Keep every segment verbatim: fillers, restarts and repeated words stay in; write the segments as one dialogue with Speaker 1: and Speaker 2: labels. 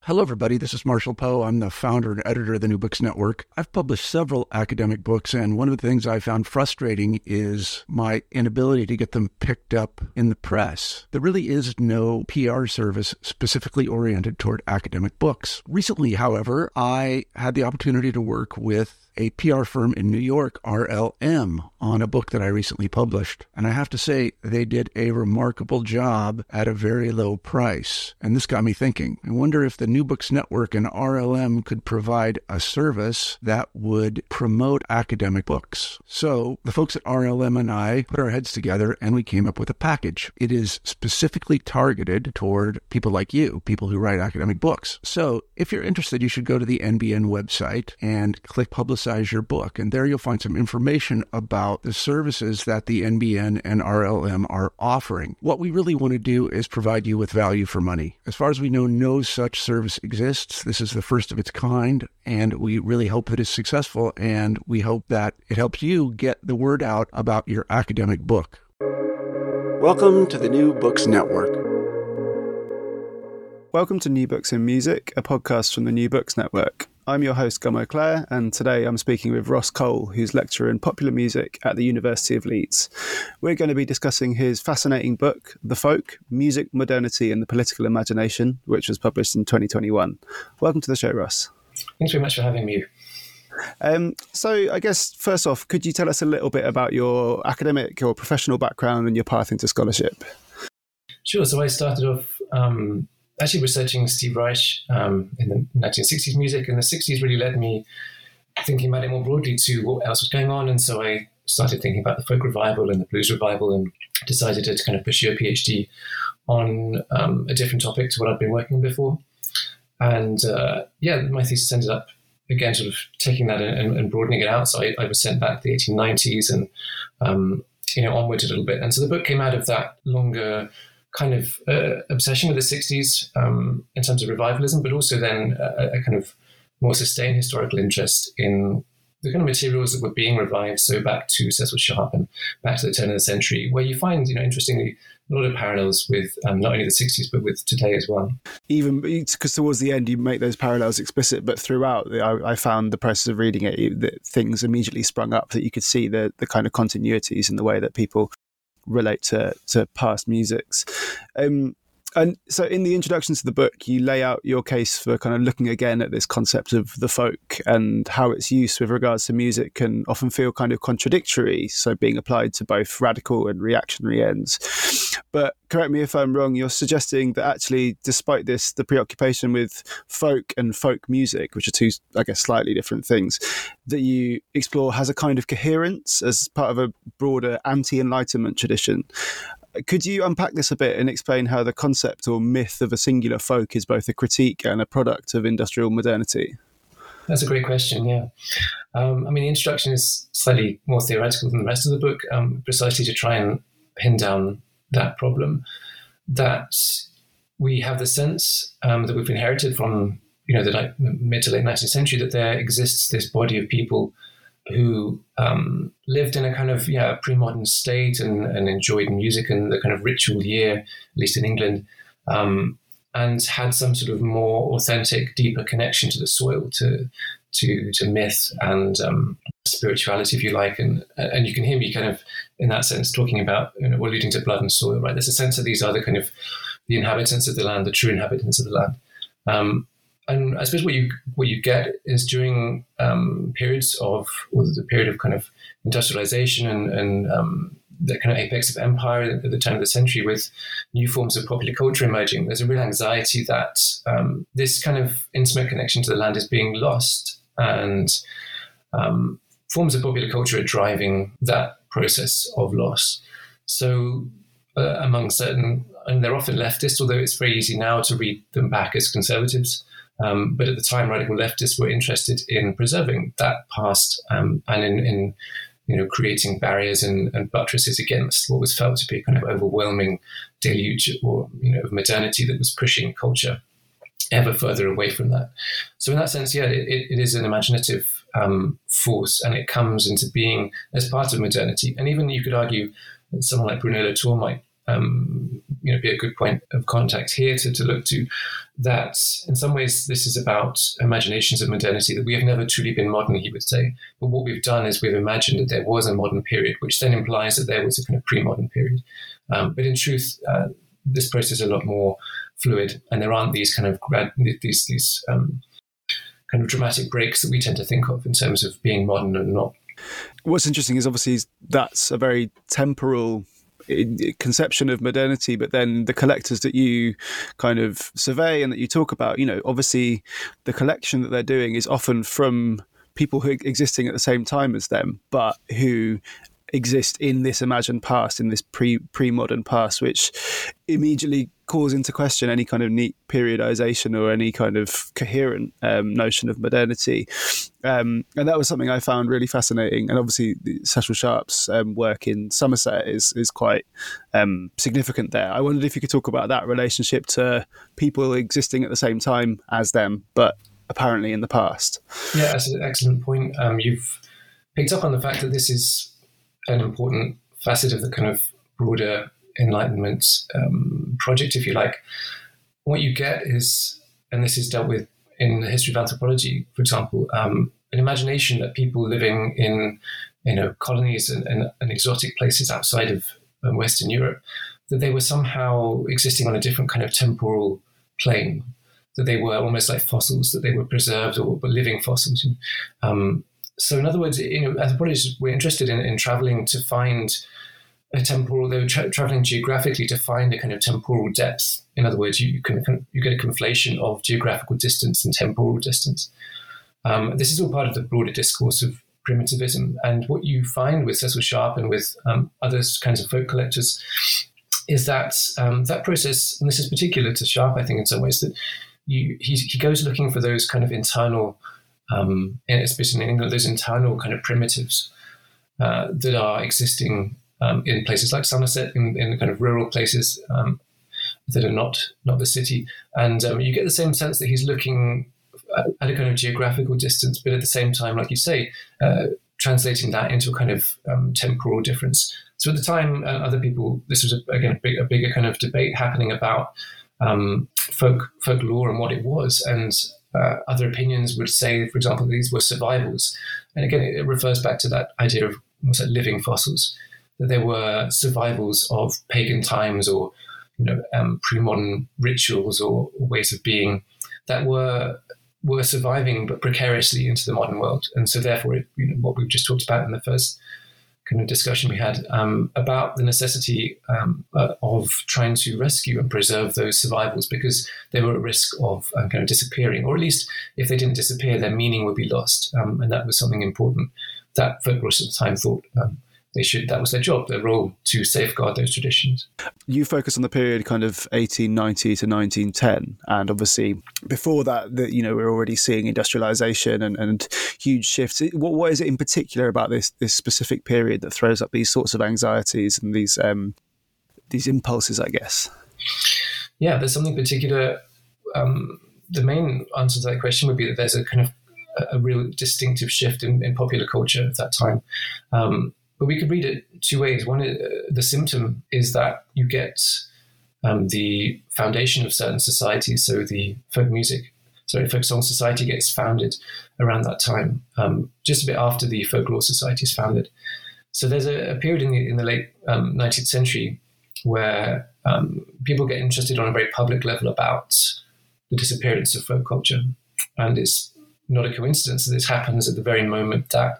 Speaker 1: Hello, everybody. This is Marshall Poe. I'm the founder and editor of the New Books Network. I've published several academic books, and one of the things I found frustrating is my inability to get them picked up in the press. There really is no P R service specifically oriented toward academic books. Recently, however, I had the opportunity to work with a P R firm in New York, R L M, on a book that I recently published. And I have to say, they did a remarkable job at a very low price. And this got me thinking. I wonder if the New Books Network and R L M could provide a service that would promote academic books. So the folks at R L M and I put our heads together and we came up with a package. It is specifically targeted toward people like you, people who write academic books. So if you're interested, you should go to the N B N website and click Publicize your book. And there you'll find some information about the services that the N B N and R L M are offering. What we really want to do is provide you with value for money. As far as we know, no such service exists. This is the first of its kind, and we really hope that it's successful, and we hope that it helps you get the word out about your academic book. Welcome to the New Books Network.
Speaker 2: Welcome to New Books in Music, a podcast from the New Books Network. I'm your host, Gummo Clare, and today I'm speaking with Ross Cole, who's lecturer in popular music at the University of Leeds. We're going to be discussing his fascinating book, The Folk, Music, Modernity and the Political Imagination, which was published in twenty twenty-one. Welcome to the show, Ross.
Speaker 3: Thanks very much for having me.
Speaker 2: Um, so I guess, first off, could you tell us a little bit about your academic or professional background and your path into scholarship?
Speaker 3: Sure. So I started off... Um, actually researching Steve Reich um, in the nineteen sixties music, and the sixties really led me thinking about it more broadly to what else was going on. And so I started thinking about the folk revival and the blues revival and decided to kind of pursue a PhD on um, a different topic to what I'd been working on before. And uh, yeah, my thesis ended up, again, sort of taking that and, and broadening it out. So I, I was sent back to the eighteen nineties and, um, you know, onwards a little bit. And so the book came out of that longer kind of uh, obsession with the sixties um, in terms of revivalism, but also then a, a kind of more sustained historical interest in the kind of materials that were being revived. So back to Cecil Sharp and back to the turn of the century, where you find, you know, interestingly, a lot of parallels with um, not only the sixties, but with today as well.
Speaker 2: Even because towards the end, you make those parallels explicit, but throughout, I, I found the process of reading it, that things immediately sprung up that you could see the, the kind of continuities in the way that people relate to, to past musics. Um, and so in the introduction to the book, you lay out your case for kind of looking again at this concept of the folk and how its use with regards to music can often feel kind of contradictory, so being applied to both radical and reactionary ends. But correct me if I'm wrong, you're suggesting that actually, despite this, the preoccupation with folk and folk music, which are two, I guess, slightly different things, that you explore has a kind of coherence as part of a broader anti-Enlightenment tradition. Could you unpack this a bit and explain how the concept or myth of a singular folk is both a critique and a product of industrial modernity?
Speaker 3: That's a great question, yeah. Um, I mean, the introduction is slightly more theoretical than the rest of the book, um, precisely to try and pin down that problem, that we have the sense um, that we've inherited from, you know, the like, mid to late nineteenth century, that there exists this body of people who um, lived in a kind of, yeah, pre-modern state and, and enjoyed music and the kind of ritual year, at least in England, um, and had some sort of more authentic, deeper connection to the soil, to to to myth and um, spirituality, if you like. And and you can hear me kind of, in that sense, talking about, you know, alluding to blood and soil, right? There's a sense that these are the kind of the inhabitants of the land, the true inhabitants of the land. Um, And I suppose what you what you get is during um, periods of, or the period of kind of industrialization and, and um, the kind of apex of empire at the turn of the century, with new forms of popular culture emerging, there's a real anxiety that um, this kind of intimate connection to the land is being lost, and um, forms of popular culture are driving that process of loss. So uh, among certain, and they're often leftists, although it's very easy now to read them back as conservatives. Um, but at the time, radical leftists were interested in preserving that past um, and in, in, you know, creating barriers and, and buttresses against what was felt to be a kind of overwhelming deluge, or, you know, of modernity that was pushing culture ever further away from that. So in that sense, yeah, it, it is an imaginative um, force, and it comes into being as part of modernity. And even you could argue that someone like Bruno Latour might um, you know, be a good point of contact here to, to look to, that in some ways this is about imaginations of modernity, that we have never truly been modern, he would say. But what we've done is we've imagined that there was a modern period, which then implies that there was a kind of pre-modern period. Um, but in truth, uh, this process is a lot more fluid, and there aren't these kind of grad, these these um, kind of dramatic breaks that we tend to think of in terms of being modern and not.
Speaker 2: What's interesting is obviously that's a very temporal conception of modernity, but then the collectors that you kind of survey and that you talk about, you know, obviously the collection that they're doing is often from people who are existing at the same time as them, but who exist in this imagined past, in this pre pre-modern past, which immediately calls into question any kind of neat periodization or any kind of coherent um, notion of modernity. Um, and that was something I found really fascinating. And obviously Cecil Sharp's um, work in Somerset is is quite um, significant there. I wondered if you could talk about that relationship to people existing at the same time as them, but apparently in the past.
Speaker 3: Yeah, that's an excellent point. Um, you've picked up on the fact that this is an important facet of the kind of broader Enlightenment um, project, if you like. What you get is, and this is dealt with in the history of anthropology, for example, um, an imagination that people living in, you know, colonies and, and, and exotic places outside of um, Western Europe, that they were somehow existing on a different kind of temporal plane, that they were almost like fossils, that they were preserved or were living fossils. Um, So in other words, you know, anthropologists were interested in, in traveling to find a temporal, they were tra- traveling geographically to find a kind of temporal depth. In other words, you, you can you get a conflation of geographical distance and temporal distance. Um, this is all part of the broader discourse of primitivism. And what you find with Cecil Sharp and with um, other kinds of folk collectors is that um, that process, and this is particular to Sharp, I think, in some ways, that you, he, he goes looking for those kind of internal Um, and especially in England, those internal kind of primitives uh, that are existing um, in places like Somerset, in, in kind of rural places um, that are not not the city. And um, you get the same sense that he's looking at, at a kind of geographical distance, but at the same time, like you say, uh, translating that into a kind of um, temporal difference. So at the time, uh, other people, this was, a, again, a, big, a bigger kind of debate happening about um, folk folklore and what it was. And Uh, other opinions would say, for example, these were survivals. And again, it, it refers back to that idea of almost like living fossils, that there were survivals of pagan times or, you know, um, pre-modern rituals or, or ways of being that were were surviving but precariously into the modern world. And so therefore, it, you know, what we've just talked about in the first kind of discussion we had um, about the necessity um, uh, of trying to rescue and preserve those survivals because they were at risk of um, kind of disappearing, or at least if they didn't disappear, their meaning would be lost. Um, and that was something important that folklorists at the time thought um, they should, that was their job, their role, to safeguard those traditions.
Speaker 2: You focus on the period kind of eighteen ninety to nineteen ten, and obviously before that, the, you know, we're already seeing industrialization and, and huge shifts. What, what is it in particular about this this specific period that throws up these sorts of anxieties and these um, these impulses, I guess?
Speaker 3: Yeah, there's something particular. Um, the main answer to that question would be that there's a kind of a, a real distinctive shift in, in popular culture at that time. Um, But we could read it two ways. One, uh, the symptom is that you get um, the foundation of certain societies. So the folk music, sorry, folk song society gets founded around that time, um, just a bit after the folklore society is founded. So there's a, a period in the in the late um, nineteenth century where um, people get interested on a very public level about the disappearance of folk culture, and it's not a coincidence that this happens at the very moment that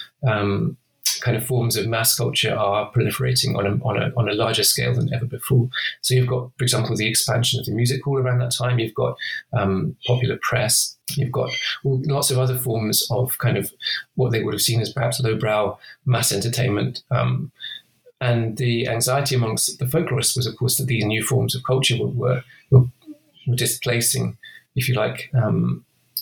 Speaker 3: um, kind of forms of mass culture are proliferating on a, on a on a larger scale than ever before. So you've got, for example, the expansion of the music hall around that time. You've got um, popular press. You've got well, lots of other forms of kind of what they would have seen as perhaps lowbrow mass entertainment. Um, and the anxiety amongst the folklorists was, of course, that these new forms of culture were were, were, were displacing, if you like, um,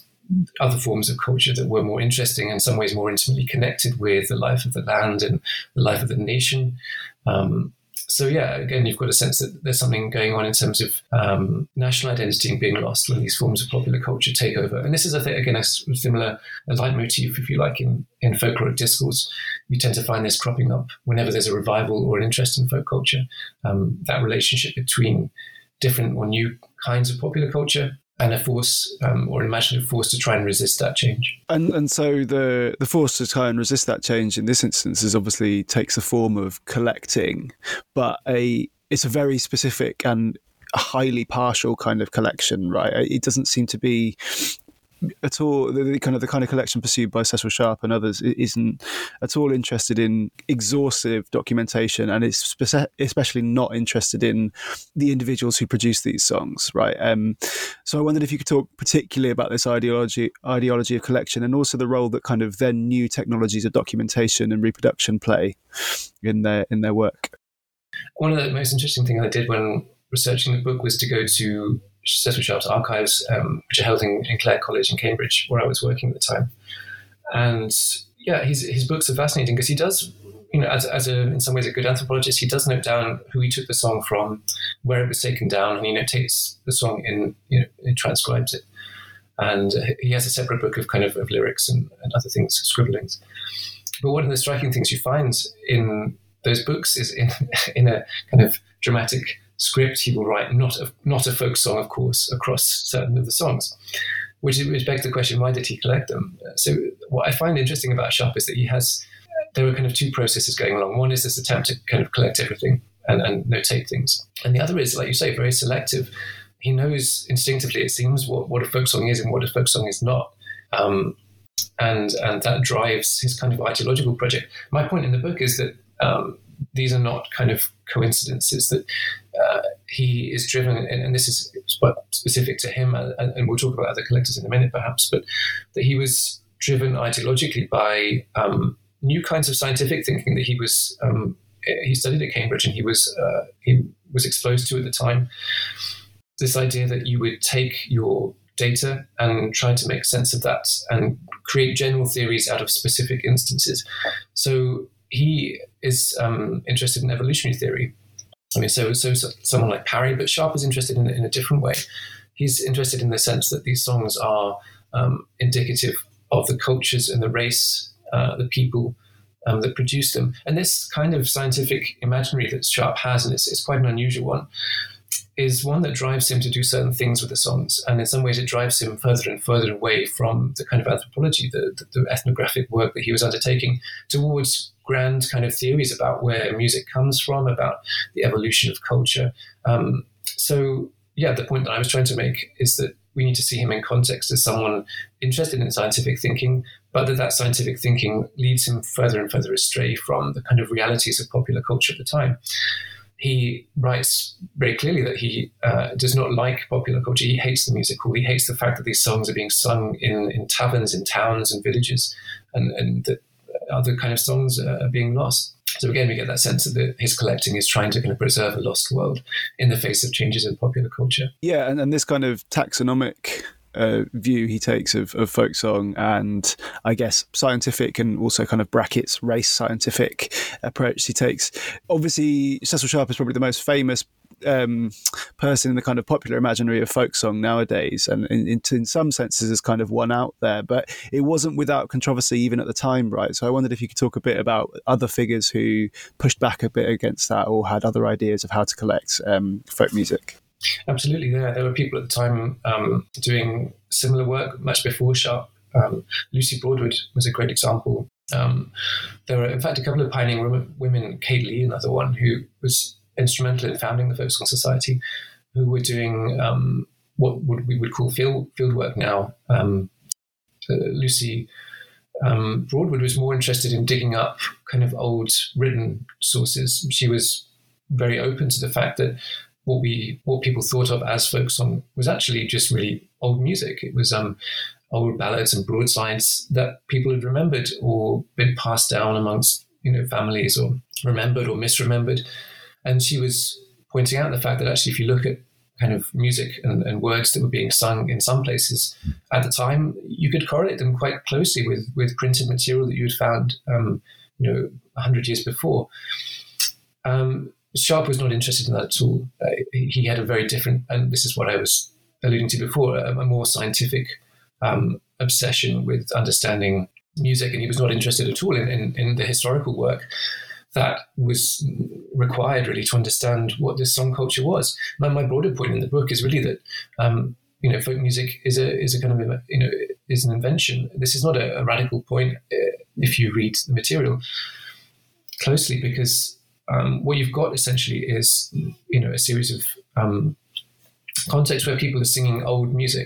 Speaker 3: other forms of culture that were more interesting, in some ways more intimately connected with the life of the land and the life of the nation. Um, so yeah, again, you've got a sense that there's something going on in terms of um, national identity being lost when these forms of popular culture take over. And this is, I think, again, a similar a leitmotif, if you like, in, in folkloric discourse, you tend to find this cropping up whenever there's a revival or an interest in folk culture. Um, that relationship between different or new kinds of popular culture and a force um, or an imaginative force to try and resist that change.
Speaker 2: And and so the the force to try and resist that change in this instance is obviously takes the form of collecting, but a it's a very specific and a highly partial kind of collection, right? It doesn't seem to be at all the, the kind of the kind of collection pursued by Cecil Sharp and others isn't at all interested in exhaustive documentation, and is spe- especially not interested in the individuals who produce these songs, right? Um, so I wondered if you could talk particularly about this ideology ideology of collection, and also the role that kind of then new technologies of documentation and reproduction play in their in their work.
Speaker 3: One of the most interesting things I did when researching the book was to go to Cecil Sharp's archives, um, which are held in, in Clare College in Cambridge, where I was working at the time. And yeah, his his books are fascinating because he does, you know, as, as a in some ways a good anthropologist, he does note down who he took the song from, where it was taken down, and he notates the song in, you know, he transcribes it. And he has a separate book of kind of, of lyrics and, and other things, scribblings. But one of the striking things you find in those books is in in a kind of dramatic script, he will write not a, not a folk song, of course, across certain of the songs, which, which begs the question, why did he collect them? So what I find interesting about Sharp is that he has, there are kind of two processes going along. One is this attempt to kind of collect everything and, and notate things. And the other is, like you say, very selective. He knows instinctively, it seems, what, what a folk song is and what a folk song is not. Um, and, and that drives his kind of ideological project. My point in the book is that um, these are not kind of coincidences, that uh, he is driven, and, and this is specific to him, and, and we'll talk about other collectors in a minute perhaps, but that he was driven ideologically by um, new kinds of scientific thinking that he was, um, he studied at Cambridge and he was, uh, he was exposed to at the time. This idea that you would take your data and try to make sense of that and create general theories out of specific instances. So he is um, interested in evolutionary theory. I mean, so, so so someone like Parry, but Sharp is interested in, in a different way. He's interested in the sense that these songs are um, indicative of the cultures and the race, uh, the people um, that produce them. And this kind of scientific imaginary that Sharp has, and it's, it's quite an unusual one, is one that drives him to do certain things with the songs. And in some ways it drives him further and further away from the kind of anthropology, the, the, the ethnographic work that he was undertaking, towards grand kind of theories about where music comes from, about the evolution of culture. Um, so, yeah, the point that I was trying to make is that we need to see him in context as someone interested in scientific thinking, but that that scientific thinking leads him further and further astray from the kind of realities of popular culture at the time. He writes very clearly that he uh, does not like popular culture. He hates the music hall. He hates the fact that these songs are being sung in, in taverns, in towns and villages, and, and that other kind of songs are being lost. So again, we get that sense that his collecting is trying to kind of preserve a lost world in the face of changes in popular culture.
Speaker 2: Yeah, and, and this kind of taxonomic uh, view he takes of, of folk song, and I guess scientific and also kind of brackets race scientific approach he takes. Obviously, Cecil Sharp is probably the most famous um, person in the kind of popular imaginary of folk song nowadays, and in, in, in some senses is kind of one out there, but it wasn't without controversy even at the time, right? So I wondered if you could talk a bit about other figures who pushed back a bit against that or had other ideas of how to collect um, folk music.
Speaker 3: Absolutely, there there were people at the time um, doing similar work much before Sharp. Um, Lucy Broadwood was a great example. Um, there were, in fact, a couple of pioneering women, Kate Lee, another one, who was instrumental in founding the Folk Song Society, who were doing um, what would, we would call field field work now. Um, uh, Lucy um, Broadwood was more interested in digging up kind of old written sources. She was very open to the fact that what we what people thought of as folk song was actually just really old music. It was um, old ballads and broadsides that people had remembered or been passed down amongst, you know, families, or remembered or misremembered. And she was pointing out the fact that actually, if you look at kind of music and, and words that were being sung in some places at the time, you could correlate them quite closely with with printed material that you had found, um, you know, a hundred years before. Um, Sharp was not interested in that at all. Uh, he had a very different, and this is what I was alluding to before, a, a more scientific um, obsession with understanding music, and he was not interested at all in, in, in the historical work that was required really to understand what this song culture was. My, my broader point in the book is really that um, you know folk music is a is a kind of you know is an invention. This is not a, a radical point uh, if you read the material closely, because um, what you've got essentially is you know a series of um, contexts where people are singing old music,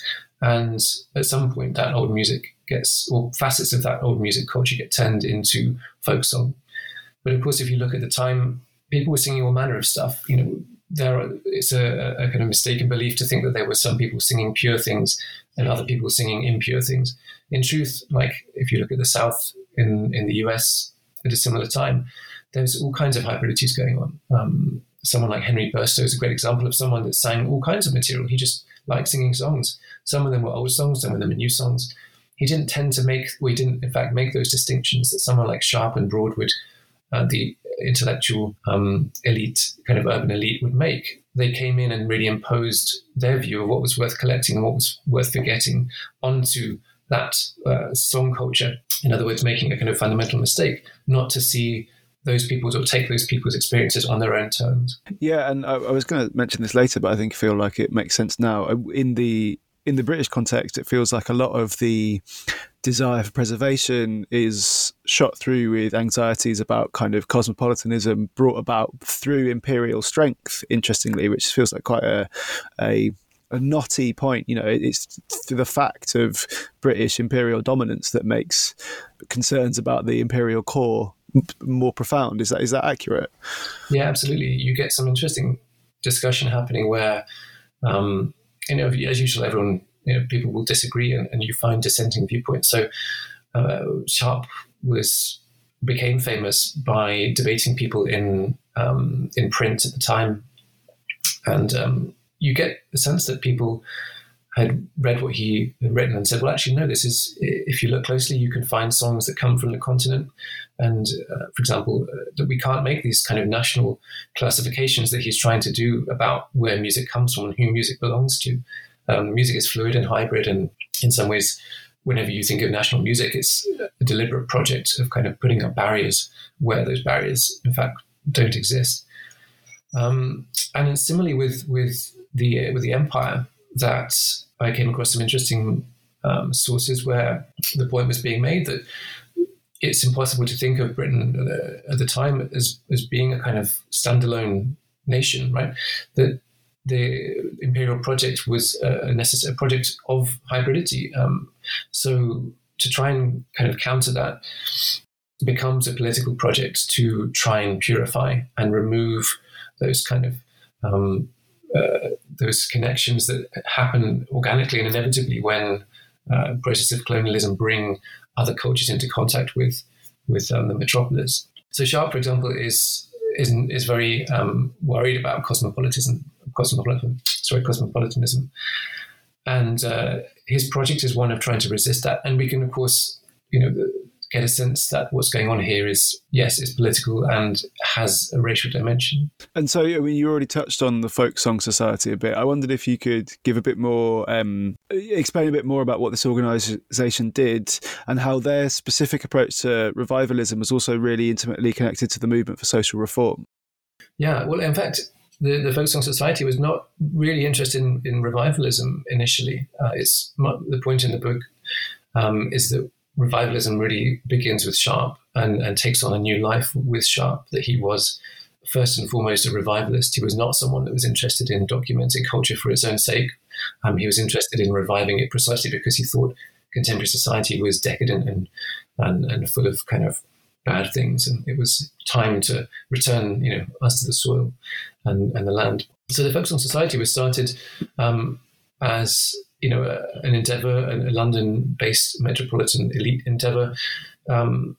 Speaker 3: and at some point that old music gets, or facets of that old music culture get turned into folk song. But of course, if you look at the time, people were singing all manner of stuff. You know, there are, it's a, a kind of mistaken belief to think that there were some people singing pure things and other people singing impure things. In truth, like if you look at the South in, in the U S at a similar time, there's all kinds of hybridities going on. Um, someone like Henry Burstow is a great example of someone that sang all kinds of material. He just liked singing songs. Some of them were old songs, some of them were new songs. He didn't tend to make, well, he didn't in fact make those distinctions that someone like Sharp and Broadwood, Uh, the intellectual um, elite, kind of urban elite, would make. They came in and really imposed their view of what was worth collecting and what was worth forgetting onto that uh, song culture. In other words, making a kind of fundamental mistake, not to see those people's or take those people's experiences on their own terms.
Speaker 2: Yeah, and I, I was going to mention this later, but I think I feel like it makes sense now. In the in the British context, it feels like a lot of the desire for preservation is shot through with anxieties about kind of cosmopolitanism brought about through imperial strength, interestingly, which feels like quite a a, a knotty point. You know, it's the fact of British imperial dominance that makes concerns about the imperial core more profound. Is that is that accurate?
Speaker 3: Yeah, absolutely. You get some interesting discussion happening where, um, you know, as usual, everyone, you know, people will disagree and, and you find dissenting viewpoints. So uh, Sharp was became famous by debating people in um, in print at the time, and um, you get the sense that people had read what he had written and said, well, actually, no, this is, if you look closely, you can find songs that come from the continent. And, uh, for example, uh, that we can't make these kind of national classifications that he's trying to do about where music comes from and who music belongs to. Um, music is fluid and hybrid. And in some ways, whenever you think of national music, it's a deliberate project of kind of putting up barriers where those barriers, in fact, don't exist. Um, and then similarly with, with the, uh, with the empire, that I came across some interesting um, sources where the point was being made that it's impossible to think of Britain uh, at the time as, as being a kind of standalone nation, right? That the imperial project was a necessary project of hybridity. Um, so to try and kind of counter that becomes a political project to try and purify and remove those kind of um, Uh, those connections that happen organically and inevitably when uh, processes of colonialism bring other cultures into contact with with um, the metropolis. So Sharp, for example, is is is very um, worried about cosmopolitanism, cosmopolitan, sorry, cosmopolitanism, and uh, his project is one of trying to resist that. And we can, of course, you know, get a sense that what's going on here is, yes, it's political and has a racial dimension.
Speaker 2: And so, I mean, you already touched on the Folk Song Society a bit. I wondered if you could give a bit more, um, explain a bit more about what this organisation did and how their specific approach to revivalism was also really intimately connected to the movement for social reform.
Speaker 3: Yeah, well, in fact, the, the Folk Song Society was not really interested in, in revivalism initially. Uh, it's the point in the book um, is that revivalism really begins with Sharp and, and takes on a new life with Sharp, that he was first and foremost a revivalist. He was not someone that was interested in documenting culture for its own sake. Um, he was interested in reviving it precisely because he thought contemporary society was decadent and, and, and full of kind of bad things. And it was time to return, you know, us to the soil and, and the land. So the Folk Song Society was started um, as you know, a, an endeavour, a London-based metropolitan elite endeavour um,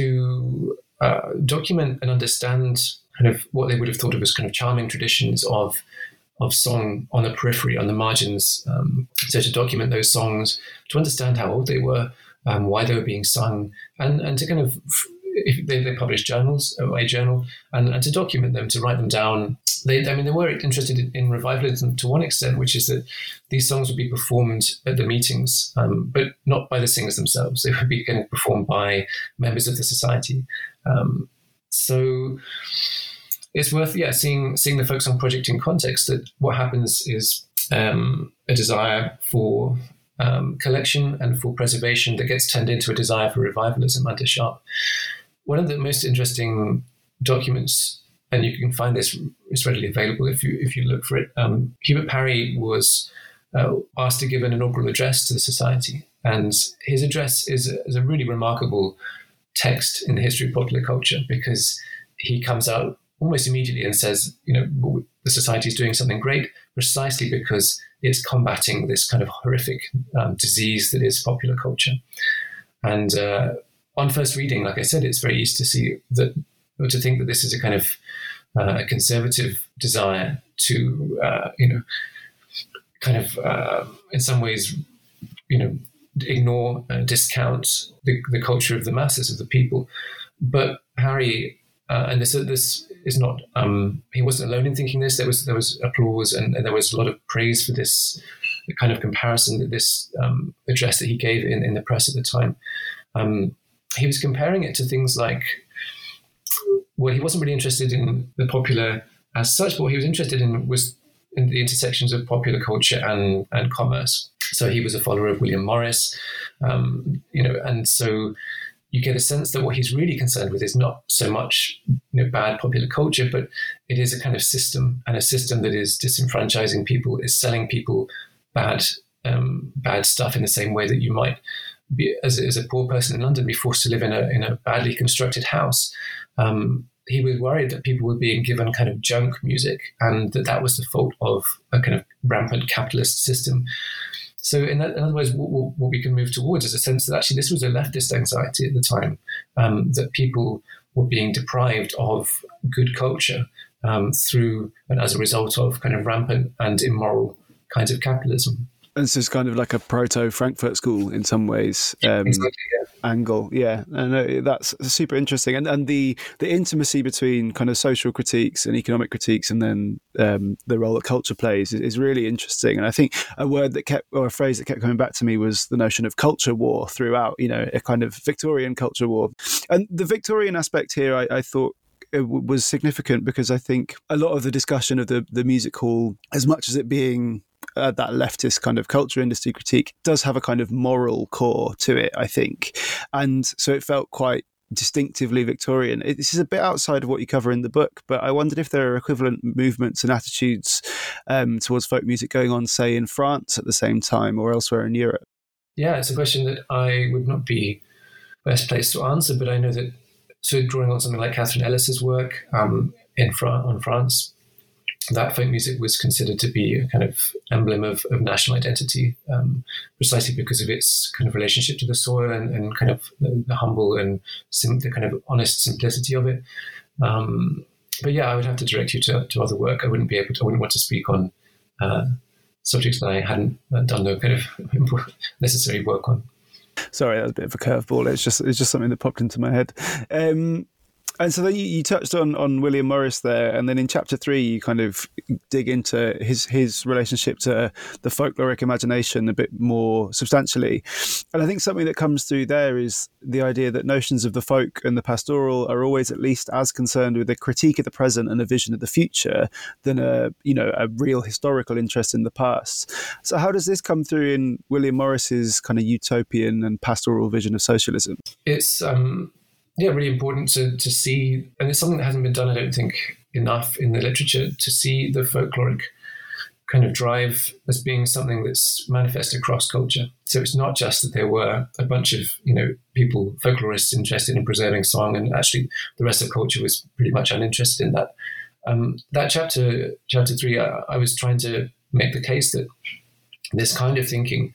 Speaker 3: to uh, document and understand kind of what they would have thought of as kind of charming traditions of of song on the periphery, on the margins. Um, so to document those songs, to understand how old they were, um, why they were being sung, and, and to kind of if they, they publish journals, a journal, and, and to document them, to write them down. They, I mean, they were interested in, in revivalism to one extent, which is that these songs would be performed at the meetings, um, but not by the singers themselves. They would be kind of performed by members of the society. Um, so it's worth, yeah, seeing seeing the folks on Project in context, that what happens is um, a desire for um, collection and for preservation that gets turned into a desire for revivalism under Sharp. One of the most interesting documents, and you can find this, it's readily available if you if you look for it. Um, Hubert Parry was uh, asked to give an inaugural address to the society, and his address is a, is a really remarkable text in the history of popular culture, because he comes out almost immediately and says, you know, the society is doing something great precisely because it's combating this kind of horrific um, disease that is popular culture. And uh, on first reading, like I said, it's very easy to see that, or to think that this is a kind of uh, a conservative desire to, uh, you know, kind of, uh, in some ways, you know, ignore and discount the, the culture of the masses, of the people. But Parry, uh, and this this is not, um, he wasn't alone in thinking this. There was there was applause and, and there was a lot of praise for this kind of comparison, that this um, address that he gave in, in the press at the time. Um, he was comparing it to things like, well, he wasn't really interested in the popular as such, but what he was interested in was in the intersections of popular culture and, and commerce. So he was a follower of William Morris, um, you know, and so you get a sense that what he's really concerned with is not so much, you know, bad popular culture, but it is a kind of system, and a system that is disenfranchising people, is selling people bad um, bad stuff in the same way that you might be, as, as a poor person in London, be forced to live in a in a badly constructed house. Um, he was worried that people were being given kind of junk music, and that that was the fault of a kind of rampant capitalist system. So in, that, in other words, what, what we can move towards is a sense that actually this was a leftist anxiety at the time, um, that people were being deprived of good culture um, through and as a result of kind of rampant and immoral kinds of capitalism.
Speaker 2: And this is kind of like a proto-Frankfurt School in some ways. Um, exactly, yeah. Angle, yeah. And uh, that's super interesting. And and the the intimacy between kind of social critiques and economic critiques, and then um, the role that culture plays is, is really interesting. And I think a word that kept, or a phrase that kept coming back to me, was the notion of culture war throughout, you know, a kind of Victorian culture war. And the Victorian aspect here, I, I thought, it was significant, because I think a lot of the discussion of the, the music hall, as much as it being uh, that leftist kind of culture industry critique, does have a kind of moral core to it, I think. And so it felt quite distinctively Victorian. It, this is a bit outside of what you cover in the book, but I wondered if there are equivalent movements and attitudes um, towards folk music going on, say, in France at the same time, or elsewhere in Europe.
Speaker 3: Yeah, it's a question that I would not be best placed to answer, but I know that, so drawing on something like Catherine Ellis's work um, in Fran- on France, that folk music was considered to be a kind of emblem of, of national identity, um, precisely because of its kind of relationship to the soil and, and kind of the, the humble and sim- the kind of honest simplicity of it. Um, but yeah, I would have to direct you to, to other work. I wouldn't be able to, I wouldn't want to speak on uh, subjects that I hadn't done the kind of necessary work on.
Speaker 2: Sorry, that was a bit of a curveball. It's just it's just something that popped into my head. Um, and so then you, you touched on, on William Morris there, and then in chapter three you kind of dig into his his relationship to the folkloric imagination a bit more substantially. And I think something that comes through there is the idea that notions of the folk and the pastoral are always at least as concerned with a critique of the present and a vision of the future than a you know a real historical interest in the past. So how does this come through in William Morris's kind of utopian and pastoral vision of socialism?
Speaker 3: It's um, yeah, really important to to see, and it's something that hasn't been done, I don't think, enough in the literature, to see the folkloric kind of drive as being something that's manifest across culture. So it's not just that there were a bunch of, you know, people, folklorists interested in preserving song, and actually the rest of culture was pretty much uninterested in that. Um, that chapter, chapter three, I, I was trying to make the case that this kind of thinking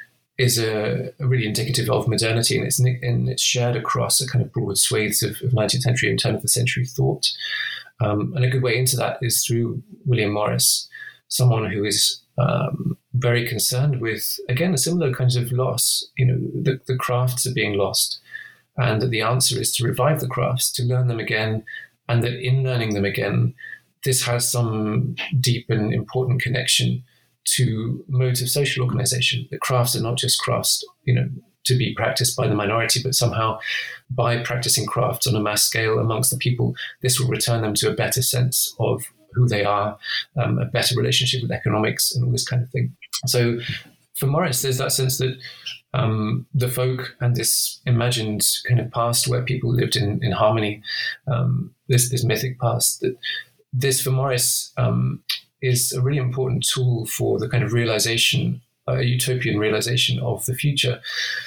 Speaker 3: is a, a really indicative of modernity, and it's, and it's shared across a kind of broad swathes of, of nineteenth century and turn of the century thought. Um, and a good way into that is through William Morris, someone who is um, very concerned with, again, a similar kind of loss. You know, the, the crafts are being lost. and that the answer is to revive the crafts, to learn them again, and that in learning them again, this has some deep and important connection to modes of social organization. The crafts are not just crafts, you know, to be practiced by the minority, but somehow by practicing crafts on a mass scale amongst the people, this will return them to a better sense of who they are, um, a better relationship with economics and all this kind of thing. So for Morris, there's that sense that um, the folk and this imagined kind of past where people lived in, in harmony, um, this, this mythic past, that this for Morris um, is a really important tool for the kind of realization, a utopian realization of the future.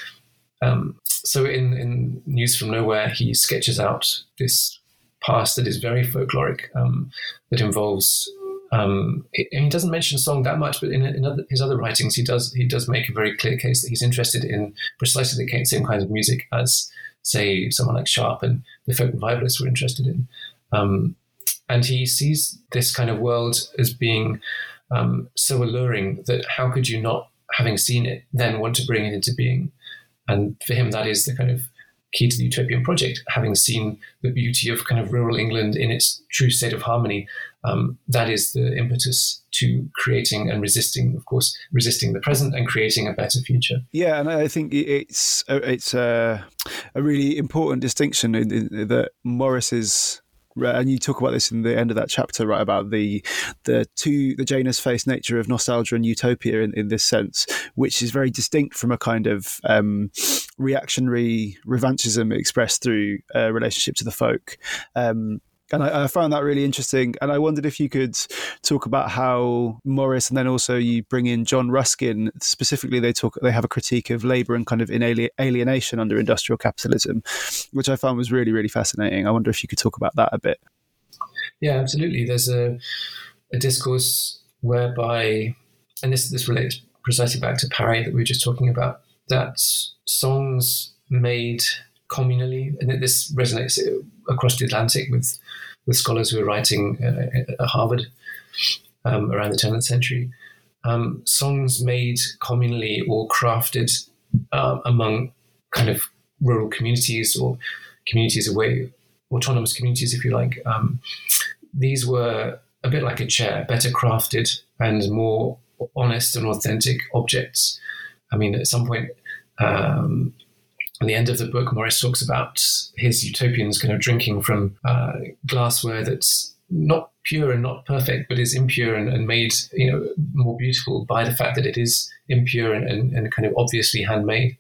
Speaker 3: Um, so in, in News from Nowhere, he sketches out this past that is very folkloric, um, that involves, um, it, and he doesn't mention song that much, but in, in other, his other writings, he does he does make a very clear case that he's interested in precisely the same kind of music as, say, someone like Sharp and the folk revivalists were interested in. Um, and he sees this kind of world as being um, so alluring that how could you not, having seen it, then want to bring it into being? And for him, that is the kind of key to the Utopian project, having seen the beauty of kind of rural England in its true state of harmony. Um, that is the impetus to creating and resisting, of course, resisting the present and creating a better future.
Speaker 2: Yeah, and I think it's it's a, a really important distinction in, in, that Morris is. And you talk about this in the end of that chapter, right, about the the two the Janus-faced nature of nostalgia and utopia in, in this sense, which is very distinct from a kind of um, reactionary revanchism expressed through a relationship to the folk. Um, And I, I found that really interesting. And I wondered if you could talk about how Morris, and then also you bring in John Ruskin, specifically they talk, they have a critique of labour and kind of alienation under industrial capitalism, which I found was really, really fascinating. I wonder if you could talk about that a bit.
Speaker 3: Yeah, absolutely. There's a, a discourse whereby, and this, this relates precisely back to Parry that we were just talking about, that songs made communally, and this resonates across the Atlantic with, with scholars who are writing uh, at Harvard um, around the turn of the century. Um, songs made communally or crafted uh, among kind of rural communities or communities away, autonomous communities, if you like. Um, these were a bit like a chair, better crafted and more honest and authentic objects. I mean, at some point, um, at the end of the book, Morris talks about his utopians kind of drinking from uh, glassware that's not pure and not perfect, but is impure and, and made, you know, more beautiful by the fact that it is impure and, and, and kind of obviously handmade.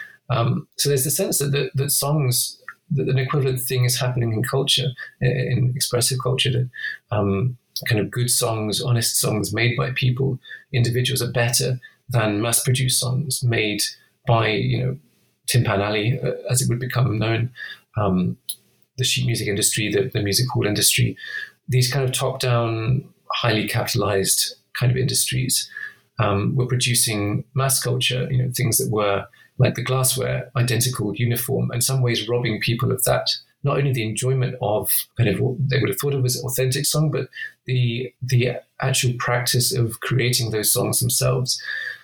Speaker 3: Um, so there's the sense that the, that songs, that an equivalent thing is happening in culture, in expressive culture, that um, kind of good songs, honest songs made by people, individuals, are better than mass-produced songs made by, you know, Tin Pan Alley, uh, as it would become known, um, the sheet music industry, the, the music hall industry, these kind of top-down, highly capitalized kind of industries um, were producing mass culture, you know, things that were like the glassware, identical, uniform, in some ways robbing people of that, not only the enjoyment of kind of what they would have thought of as authentic song, but the the actual practice of creating those songs themselves.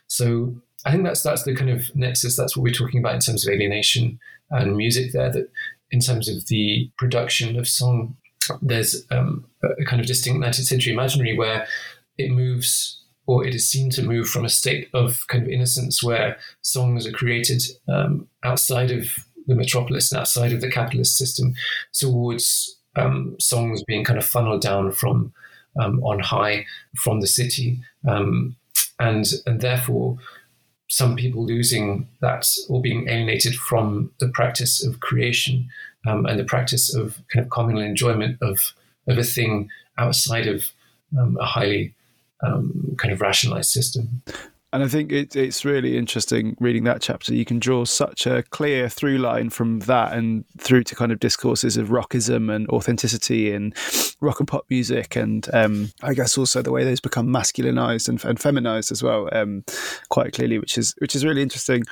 Speaker 3: So I think that's that's the kind of nexus. That's what we're talking about in terms of alienation and music there, that in terms of the production of song, there's um, a kind of distinct nineteenth century imaginary where it moves, or it is seen to move, from a state of kind of innocence where songs are created um, outside of the metropolis and outside of the capitalist system, towards um, songs being kind of funneled down from um, on high from the city. Um, and and therefore, some people losing that or being alienated from the practice of creation um, and the practice of kind of communal enjoyment of, of a thing outside of um, a highly um, kind of rationalized system.
Speaker 2: And I think it, it's really interesting reading that chapter. You can draw such a clear through line from that and through to kind of discourses of rockism and authenticity and rock and pop music. And um, I guess also the way those become masculinized and, and feminized as well, um, quite clearly, which is which is really interesting.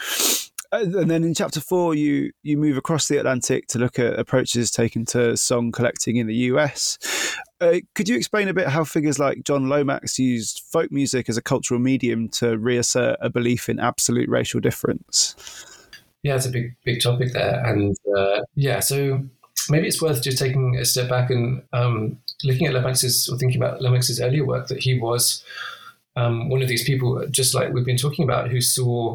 Speaker 2: And then in chapter four, you you move across the Atlantic to look at approaches taken to song collecting in the U S. Uh, could you explain a bit how figures like John Lomax used folk music as a cultural medium to reassert a belief in absolute racial difference?
Speaker 3: Yeah, it's a big, big topic there. And uh, yeah, so maybe it's worth just taking a step back and um, looking at Lomax's, or thinking about Lomax's earlier work, that he was um, one of these people, just like we've been talking about, who saw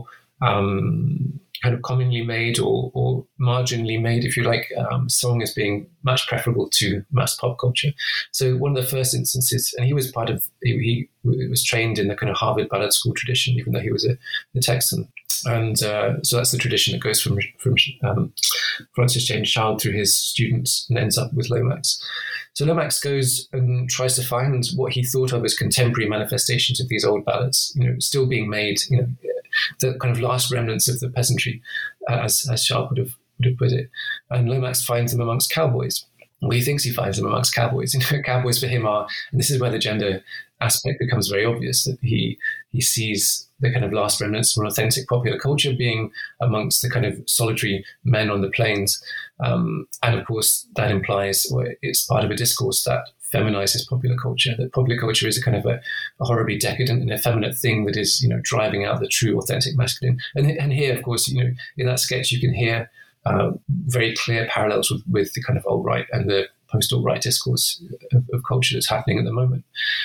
Speaker 3: um, kind of commonly made or, or marginally made, if you like, um, song as being much preferable to mass pop culture. So one of the first instances, and he was part of, he, he was trained in the kind of Harvard Ballad School tradition, even though he was a, a Texan. And uh, so that's the tradition that goes from from um, Francis James Child through his students and ends up with Lomax. So Lomax goes and tries to find what he thought of as contemporary manifestations of these old ballads, you know, still being made, you know, the kind of last remnants of the peasantry, uh, as as Child would have would have put it. And Lomax finds them amongst cowboys. Well, he thinks he finds them amongst cowboys. You know, cowboys for him are, and this is where the gender aspect becomes very obvious, that he he sees the kind of last remnants of an authentic popular culture being amongst the kind of solitary men on the plains. Um, and of course, that implies, or it's part of a discourse that feminizes popular culture, that popular culture is a kind of a, a horribly decadent and effeminate thing that is, you know, driving out the true authentic masculine. And, and here, of course, you know, in that sketch, you can hear uh, very clear parallels with, with the kind of alt-right and the post-alt-right discourse of, of culture that's happening at the moment.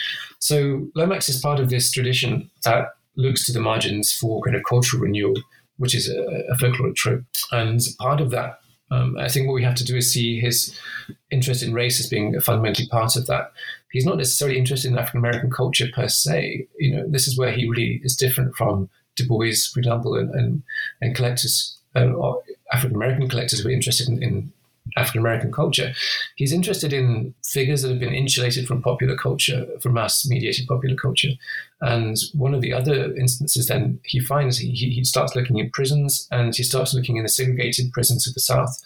Speaker 3: So Lomax is part of this tradition that looks to the margins for kind of cultural renewal, which is a, a folkloric trope. And part of that, um, I think what we have to do is see his interest in race as being fundamentally part of that. He's not necessarily interested in African-American culture per se. You know, this is where he really is different from Du Bois, for example, and, and, and collectors, uh, or African-American collectors who are interested in, in African-American culture. He's interested in figures that have been insulated from popular culture, from mass-mediated popular culture. And one of the other instances then he finds, he, he starts looking at prisons, and he starts looking in the segregated prisons of the South.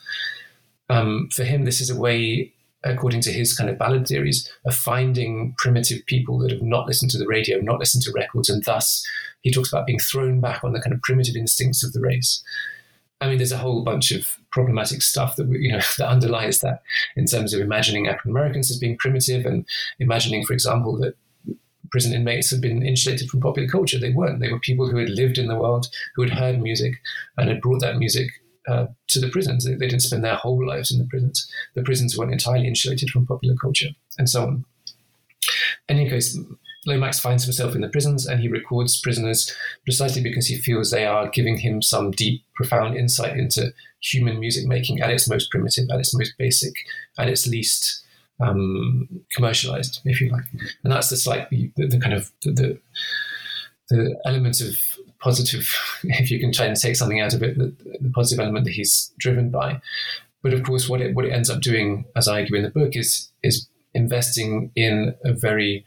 Speaker 3: Um, for him, this is a way, according to his kind of ballad theories, of finding primitive people that have not listened to the radio, not listened to records, and thus he talks about being thrown back on the kind of primitive instincts of the race. I mean, there's a whole bunch of problematic stuff that we, you know, that underlies that, in terms of imagining African Americans as being primitive, and imagining, for example, that prison inmates had been insulated from popular culture. They weren't. They were people who had lived in the world, who had heard music, and had brought that music uh, to the prisons. They, they didn't spend their whole lives in the prisons. The prisons weren't entirely insulated from popular culture, and so on. In any case, Lomax finds himself in the prisons, and he records prisoners precisely because he feels they are giving him some deep, profound insight into human music making at its most primitive, at its most basic, at its least um, commercialized, if you like. And that's the slight, the, the kind of the, the the element of positive, if you can try and take something out of it, the, the positive element that he's driven by. But of course, what it what it ends up doing, as I argue in the book, is is investing in a very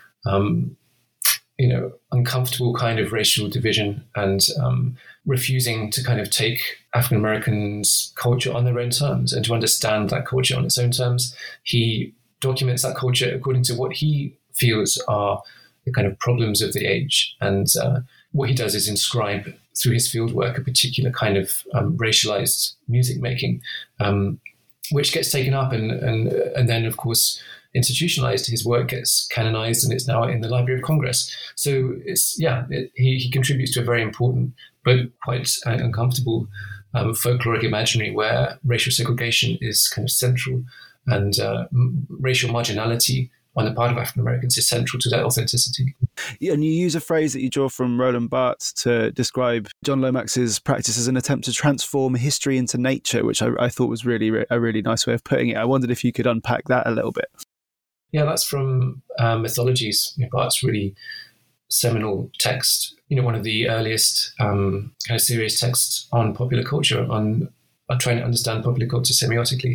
Speaker 3: Um, you know, uncomfortable kind of racial division, and um, refusing to kind of take African Americans' culture on their own terms and to understand that culture on its own terms. He documents that culture according to what he feels are the kind of problems of the age. And uh, what he does is inscribe through his fieldwork a particular kind of um, racialized music making, um, which gets taken up and, and, and then, of course, institutionalized. His work gets canonized, and it's now in the Library of Congress. So it's, yeah, it, he, he contributes to a very important but quite uh, uncomfortable um, folkloric imaginary where racial segregation is kind of central, and uh, m- racial marginality on the part of African Americans is central to that authenticity.
Speaker 2: Yeah, and you use a phrase that you draw from Roland Barthes to describe John Lomax's practice as an attempt to transform history into nature, which I, I thought was really a really nice way of putting it. I wondered if you could unpack that a little bit.
Speaker 3: Yeah, that's from uh, Mythologies, you know, Barthes' really seminal text, you know, one of the earliest um, kind of serious texts on popular culture, on, on trying to understand popular culture semiotically.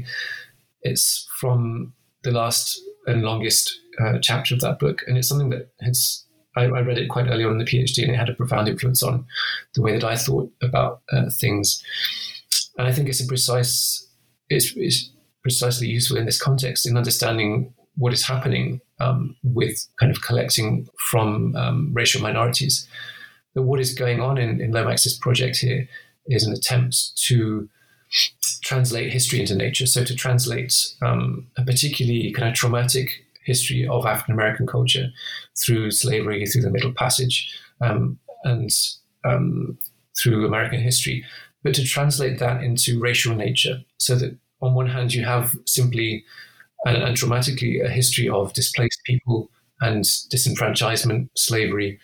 Speaker 3: It's from the last and longest uh, chapter of that book, and it's something that has, I, I read it quite early on in the PhD, and it had a profound influence on the way that I thought about uh, things. And I think it's a precise, it's, it's precisely useful in this context in understanding what is happening um, with kind of collecting from um, racial minorities. That what is going on in, in Lomax's project here is an attempt to translate history into nature. So to translate um, a particularly kind of traumatic history of African-American culture through slavery, through the Middle Passage, um, and um, through American history, but to translate that into racial nature, so that on one hand you have simply and, and dramatically a history of displaced people and disenfranchisement, slavery.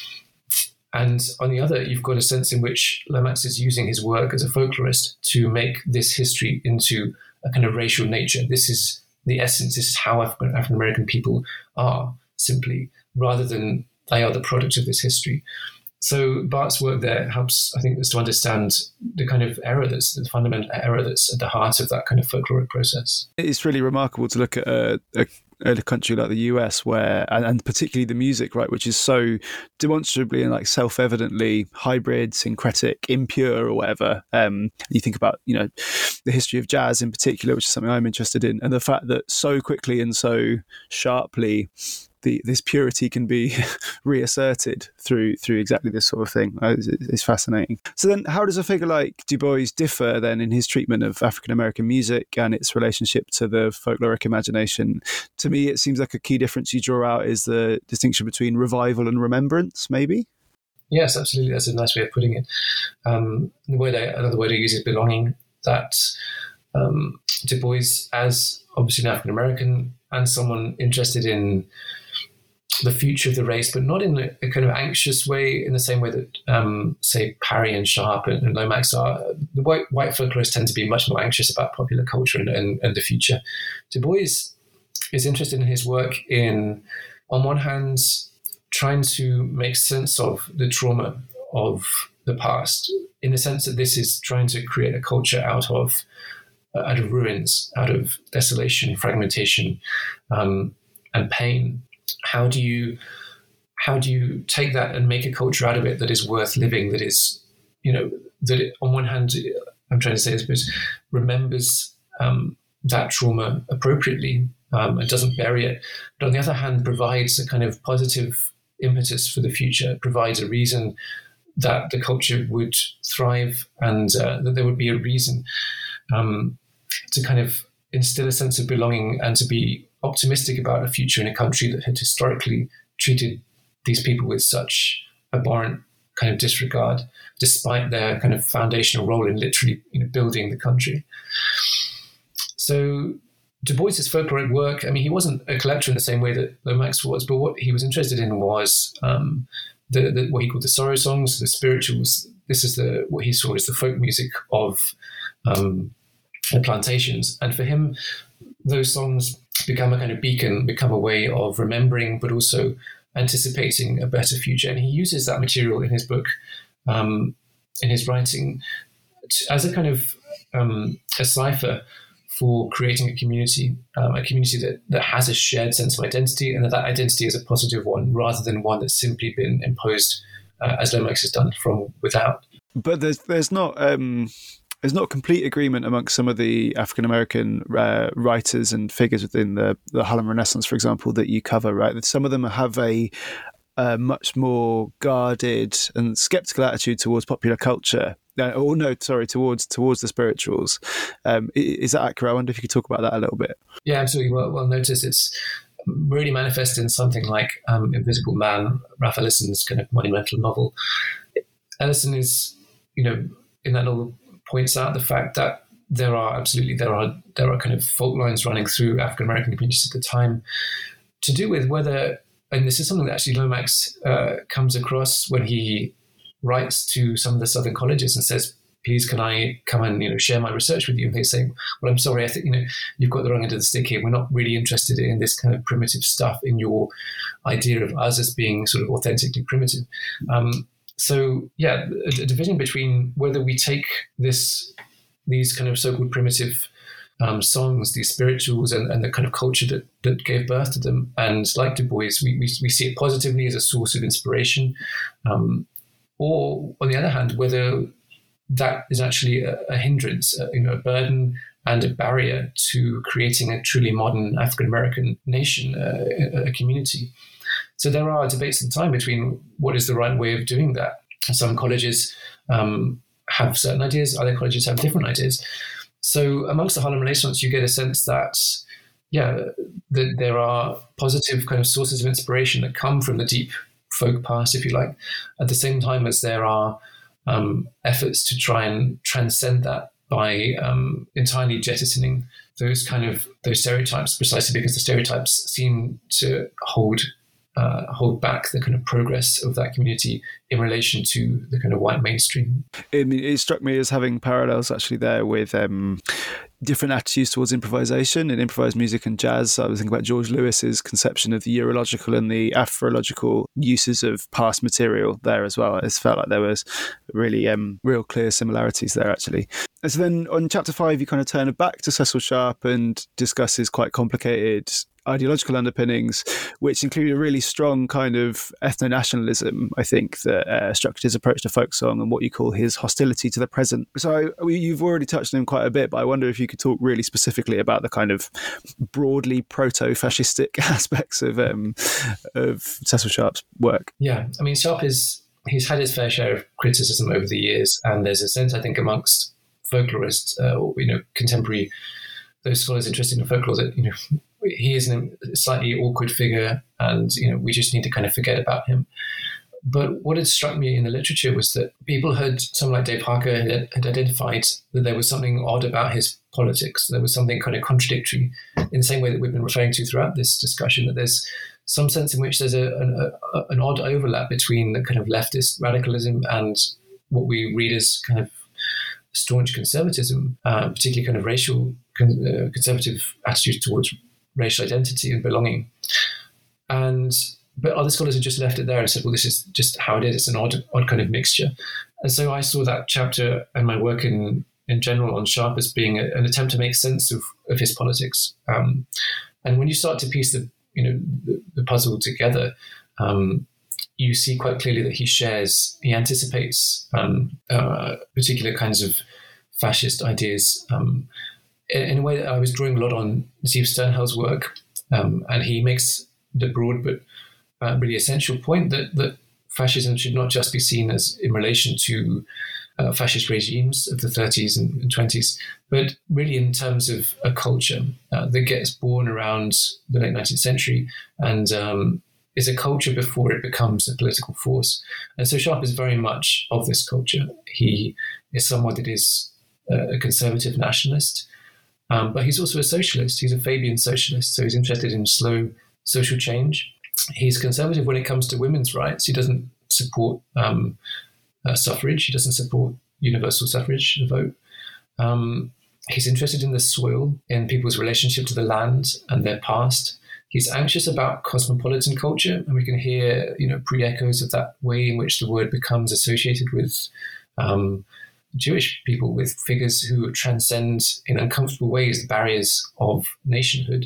Speaker 3: And on the other, you've got a sense in which Lomax is using his work as a folklorist to make this history into a kind of racial nature. This is the essence. This is how African, African American people are, simply, rather than they are the product of this history. So Barth's work there helps, I think, us to understand the kind of error that's the fundamental error that's at the heart of that kind of folkloric process.
Speaker 2: It's really remarkable to look at a, a, a country like the U S where, and, and particularly the music, right, which is so demonstrably and like self-evidently hybrid, syncretic, impure or whatever. Um, you think about, you know, the history of jazz in particular, which is something I'm interested in, and the fact that so quickly and so sharply The, this purity can be reasserted through through exactly this sort of thing. It's, it's fascinating. So then how does a figure like Du Bois differ then in his treatment of African-American music and its relationship to the folkloric imagination? To me, it seems like a key difference you draw out is the distinction between revival and remembrance, maybe?
Speaker 3: Yes, absolutely. That's a nice way of putting it. Um, the word I, another word I use is belonging, that um, Du Bois, as obviously an African-American and someone interested in the future of the race, but not in a, a kind of anxious way, in the same way that, um, say, Parry and Sharp and, and Lomax are. The white, white folklorists tend to be much more anxious about popular culture and, and, and the future. Du Bois is interested in his work in, on one hand, trying to make sense of the trauma of the past, in the sense that this is trying to create a culture out of uh, out of ruins, out of desolation, fragmentation, um, and pain. How do you how do you take that and make a culture out of it that is worth living, that is, you know, that it, on one hand, I'm trying to say this, but remembers um, that trauma appropriately um, and doesn't bury it, but on the other hand, provides a kind of positive impetus for the future, provides a reason that the culture would thrive and uh, that there would be a reason um, to kind of instill a sense of belonging and to be optimistic about a future in a country that had historically treated these people with such abhorrent kind of disregard, despite their kind of foundational role in literally, you know, building the country. So Du Bois's folkloric work, I mean, he wasn't a collector in the same way that Lomax was, but what he was interested in was um, the, the what he called the sorrow songs, the spirituals. This is the what he saw as the folk music of um, the plantations. And for him, those songs become a kind of beacon, become a way of remembering, but also anticipating a better future. And he uses that material in his book, um, in his writing, to, as a kind of um, a cipher for creating a community, um, a community that, that has a shared sense of identity, and that that identity is a positive one, rather than one that's simply been imposed, uh, as Lomax has done, from without.
Speaker 2: But there's there's not um, there's not complete agreement amongst some of the African American uh, writers and figures within the the Harlem Renaissance, for example, that you cover. Right, that some of them have a a much more guarded and skeptical attitude towards popular culture. Uh, oh no, sorry, towards towards the spirituals. Um, is that accurate? I wonder if you could talk about that a little bit.
Speaker 3: Yeah, absolutely. Well, well notice it's really manifest in something like um, Invisible Man, Ralph Ellison's kind of monumental novel. Ellison is, you know, in that novel points out the fact that there are absolutely there are there are kind of fault lines running through African American communities at the time to do with whether, and this is something that actually Lomax uh, comes across when he writes to some of the Southern colleges and says, please, can I come and, you know, share my research with you? And they say, well, I'm sorry, I think, you know, you've got the wrong end of the stick here. We're not really interested in this kind of primitive stuff, in your idea of us as being sort of authentically primitive. Um, so, yeah, a, a division between whether we take this, these kind of so-called primitive um, songs, these spirituals, and, and the kind of culture that, that gave birth to them. And like Du Bois, we, we, we see it positively as a source of inspiration. Um, Or, on the other hand, whether that is actually a, a hindrance, a, you know, a burden and a barrier to creating a truly modern African-American nation, uh, a, a community. So there are debates at the time between what is the right way of doing that. Some colleges um, have certain ideas, other colleges have different ideas. So amongst the Harlem Renaissance, you get a sense that, yeah, that there are positive kind of sources of inspiration that come from the deep folk past, if you like, at the same time as there are um, efforts to try and transcend that by um, entirely jettisoning those kind of those stereotypes, precisely because the stereotypes seem to hold uh, hold back the kind of progress of that community in relation to the kind of white mainstream.
Speaker 2: I mean, it struck me as having parallels actually there with um, different attitudes towards improvisation and improvised music and jazz. I was thinking about George Lewis's conception of the Eurological and the Afrological uses of past material there as well. It felt like there was really um, real clear similarities there actually. And so then on chapter five, you kind of turn it back to Cecil Sharp and discusses quite complicated ideological underpinnings, which include a really strong kind of ethno-nationalism, I think, that uh, structured his approach to folk song and what you call his hostility to the present. So you've already touched on him quite a bit, but I wonder if you could talk really specifically about the kind of broadly proto-fascistic aspects of um, of Cecil Sharp's work.
Speaker 3: Yeah, I mean, Sharp is, he's had his fair share of criticism over the years, and there's a sense, I think, amongst folklorists, uh, or, you know, contemporary, those scholars interested in folklore, that, you know, he is a slightly awkward figure, and, you know, we just need to kind of forget about him. But what had struck me in the literature was that people had, someone like Dave Harker had, had identified that there was something odd about his politics. There was something kind of contradictory, in the same way that we've been referring to throughout this discussion, that there's some sense in which there's a, an, a, an odd overlap between the kind of leftist radicalism and what we read as kind of staunch conservatism, uh, particularly kind of racial con- uh, conservative attitudes towards racial identity and belonging. And but other scholars have just left it there and said, well, this is just how it is. It's an odd, odd kind of mixture. And so I saw that chapter and my work in, in general on Sharp as being a, an attempt to make sense of, of his politics. Um, and when you start to piece the, you know, the, the puzzle together, um, you see quite clearly that he shares, he anticipates um, uh, particular kinds of fascist ideas um, in, in a way that I was drawing a lot on Zeev Sternhell's work. Um, and he makes the broad but uh, really essential point that, that fascism should not just be seen as in relation to uh, fascist regimes of the thirties and, and twenties, but really in terms of a culture uh, that gets born around the late nineteenth century and um, is a culture before it becomes a political force. And so Sharp is very much of this culture. He is someone that is a conservative nationalist, um, but he's also a socialist. He's a Fabian socialist, so he's interested in slow social change. He's conservative when it comes to women's rights. He doesn't support um, uh, suffrage. He doesn't support universal suffrage, the vote. Um, he's interested in the soil, in people's relationship to the land and their past. He's anxious about cosmopolitan culture, and we can hear, you know, pre-echoes of that way in which the word becomes associated with um, Jewish people, with figures who transcend in uncomfortable ways the barriers of nationhood.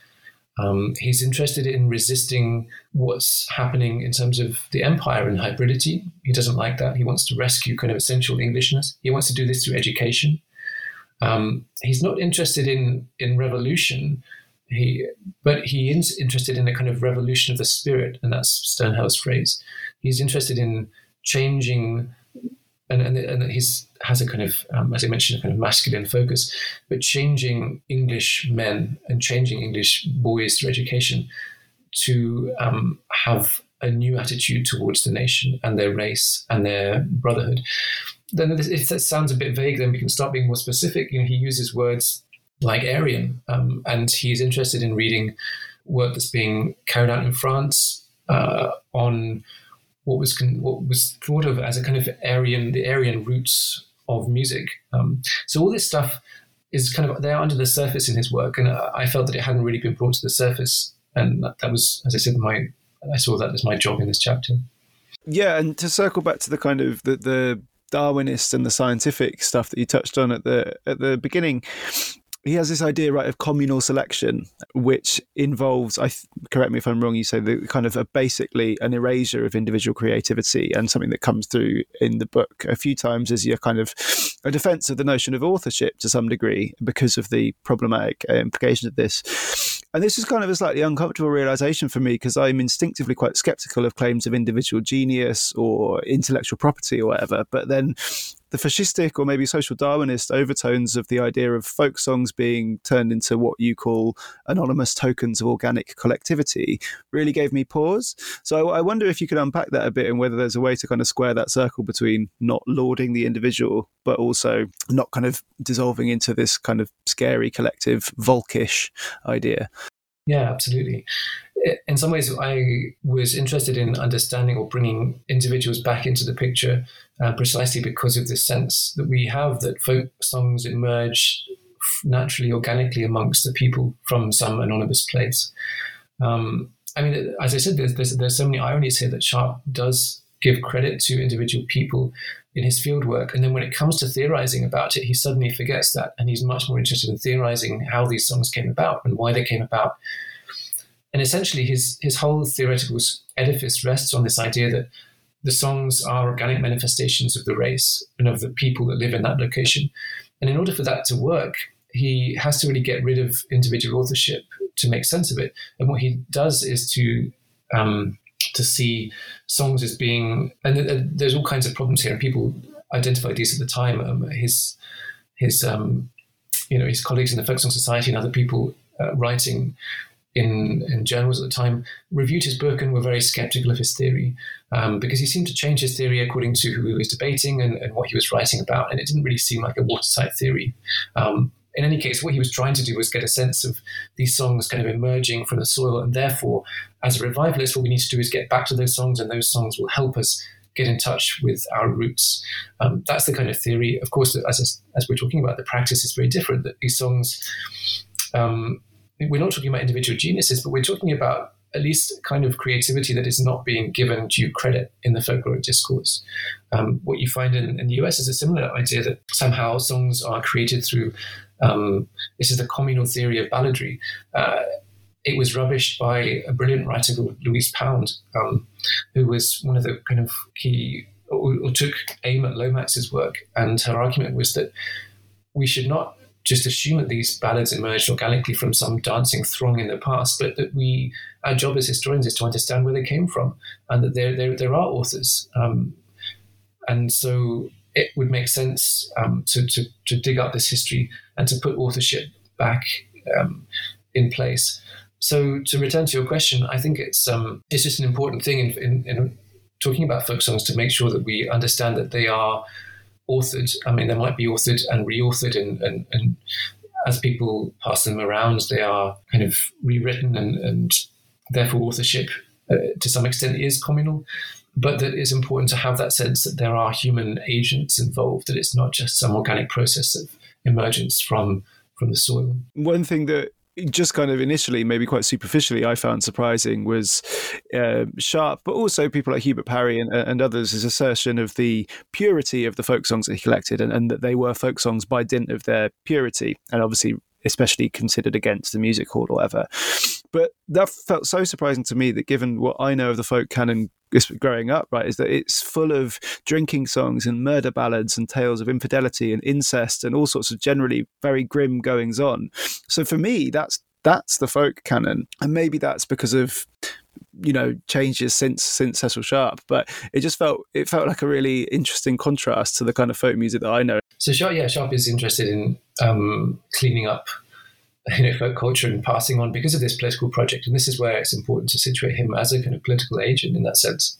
Speaker 3: Um, he's interested in resisting what's happening in terms of the empire and hybridity. He doesn't like that. He wants to rescue kind of essential Englishness. He wants to do this through education. Um, he's not interested in in revolution, he, but he is interested in a kind of revolution of the spirit, and that's Sternhell's phrase. He's interested in changing, and, and, and he's has a kind of, um, as I mentioned, a kind of masculine focus, but changing English men and changing English boys through education to um, have a new attitude towards the nation and their race and their brotherhood. Then if that sounds a bit vague, then we can start being more specific. You know, he uses words like Aryan, um, and he's interested in reading work that's being carried out in France uh, on what was con- what was thought of as a kind of Aryan, the Aryan roots of music. Um, so all this stuff is kind of there under the surface in his work, and I felt that it hadn't really been brought to the surface, and that, that was, as I said, my I saw that as my job in this chapter.
Speaker 2: Yeah, and to circle back to the kind of the, the Darwinist and the scientific stuff that you touched on at the at the beginning. He has this idea, right, of communal selection, which involves, I th- correct me if I'm wrong, you say the kind of a, basically an erasure of individual creativity, and something that comes through in the book a few times is your kind of a defense of the notion of authorship to some degree because of the problematic uh, implications of this. And this is kind of a slightly uncomfortable realization for me, because I'm instinctively quite skeptical of claims of individual genius or intellectual property or whatever. But then the fascistic or maybe social Darwinist overtones of the idea of folk songs being turned into what you call anonymous tokens of organic collectivity really gave me pause. So I wonder if you could unpack that a bit, and whether there's a way to kind of square that circle between not lauding the individual, but also not kind of dissolving into this kind of scary collective Volkish idea.
Speaker 3: Yeah, absolutely. In some ways, I was interested in understanding or bringing individuals back into the picture uh, precisely because of this sense that we have that folk songs emerge naturally, organically amongst the people from some anonymous place. Um, I mean, as I said, there's, there's, there's so many ironies here that Sharp does give credit to individual people in his fieldwork. And then when it comes to theorizing about it, he suddenly forgets that. And he's much more interested in theorizing how these songs came about and why they came about. And essentially, his, his whole theoretical edifice rests on this idea that the songs are organic manifestations of the race and of the people that live in that location. And in order for that to work, he has to really get rid of individual authorship to make sense of it. And what he does is to um, to see songs as being, and there's all kinds of problems here, and people identified these at the time. Um, his his um, you know his colleagues in the Folk Song Society and other people uh, writing in in journals at the time reviewed his book and were very skeptical of his theory, um, because he seemed to change his theory according to who he was debating and, and what he was writing about, and it didn't really seem like a watertight theory. Um, in any case, what he was trying to do was get a sense of these songs kind of emerging from the soil, and therefore, as a revivalist, what we need to do is get back to those songs, and those songs will help us get in touch with our roots. Um, that's the kind of theory. Of course, as as we're talking about, the practice is very different. That these songs, um, we're not talking about individual geniuses, but we're talking about at least kind of creativity that is not being given due credit in the folkloric discourse. Um, what you find in, in the U S is a similar idea that somehow songs are created through, um, this is the communal theory of balladry. Uh, it was rubbished by a brilliant writer called Louise Pound, um, who was one of the kind of key, or, or took aim at Lomax's work. And her argument was that we should not just assume that these ballads emerged organically from some dancing throng in the past, but that we, our job as historians is to understand where they came from, and that there there, there are authors. Um, and so it would make sense um, to, to, to dig up this history and to put authorship back um, in place. So to return to your question, I think it's um, it's just an important thing in, in, in talking about folk songs to make sure that we understand that they are authored. I mean, they might be authored and re-authored, and, and, and as people pass them around, they are kind of rewritten, and, and therefore authorship uh, to some extent is communal. But that it's important to have that sense that there are human agents involved, that it's not just some organic process of emergence from from the soil.
Speaker 2: One thing that just kind of initially, maybe quite superficially, I found surprising was uh, Sharp, but also people like Hubert Parry and, and others, his assertion of the purity of the folk songs that he collected, and, and that they were folk songs by dint of their purity, and obviously especially considered against the music hall or whatever. But that felt so surprising to me, that given what I know of the folk canon growing up, right, is that it's full of drinking songs and murder ballads and tales of infidelity and incest and all sorts of generally very grim goings on. So for me, that's that's the folk canon, and maybe that's because of, you know, changes since since Cecil Sharp, but it just felt it felt like a really interesting contrast to the kind of folk music that I know.
Speaker 3: So Sharp, yeah, Sharp is interested in um, cleaning up, you know, folk culture and passing on because of this political project. And this is where it's important to situate him as a kind of political agent in that sense,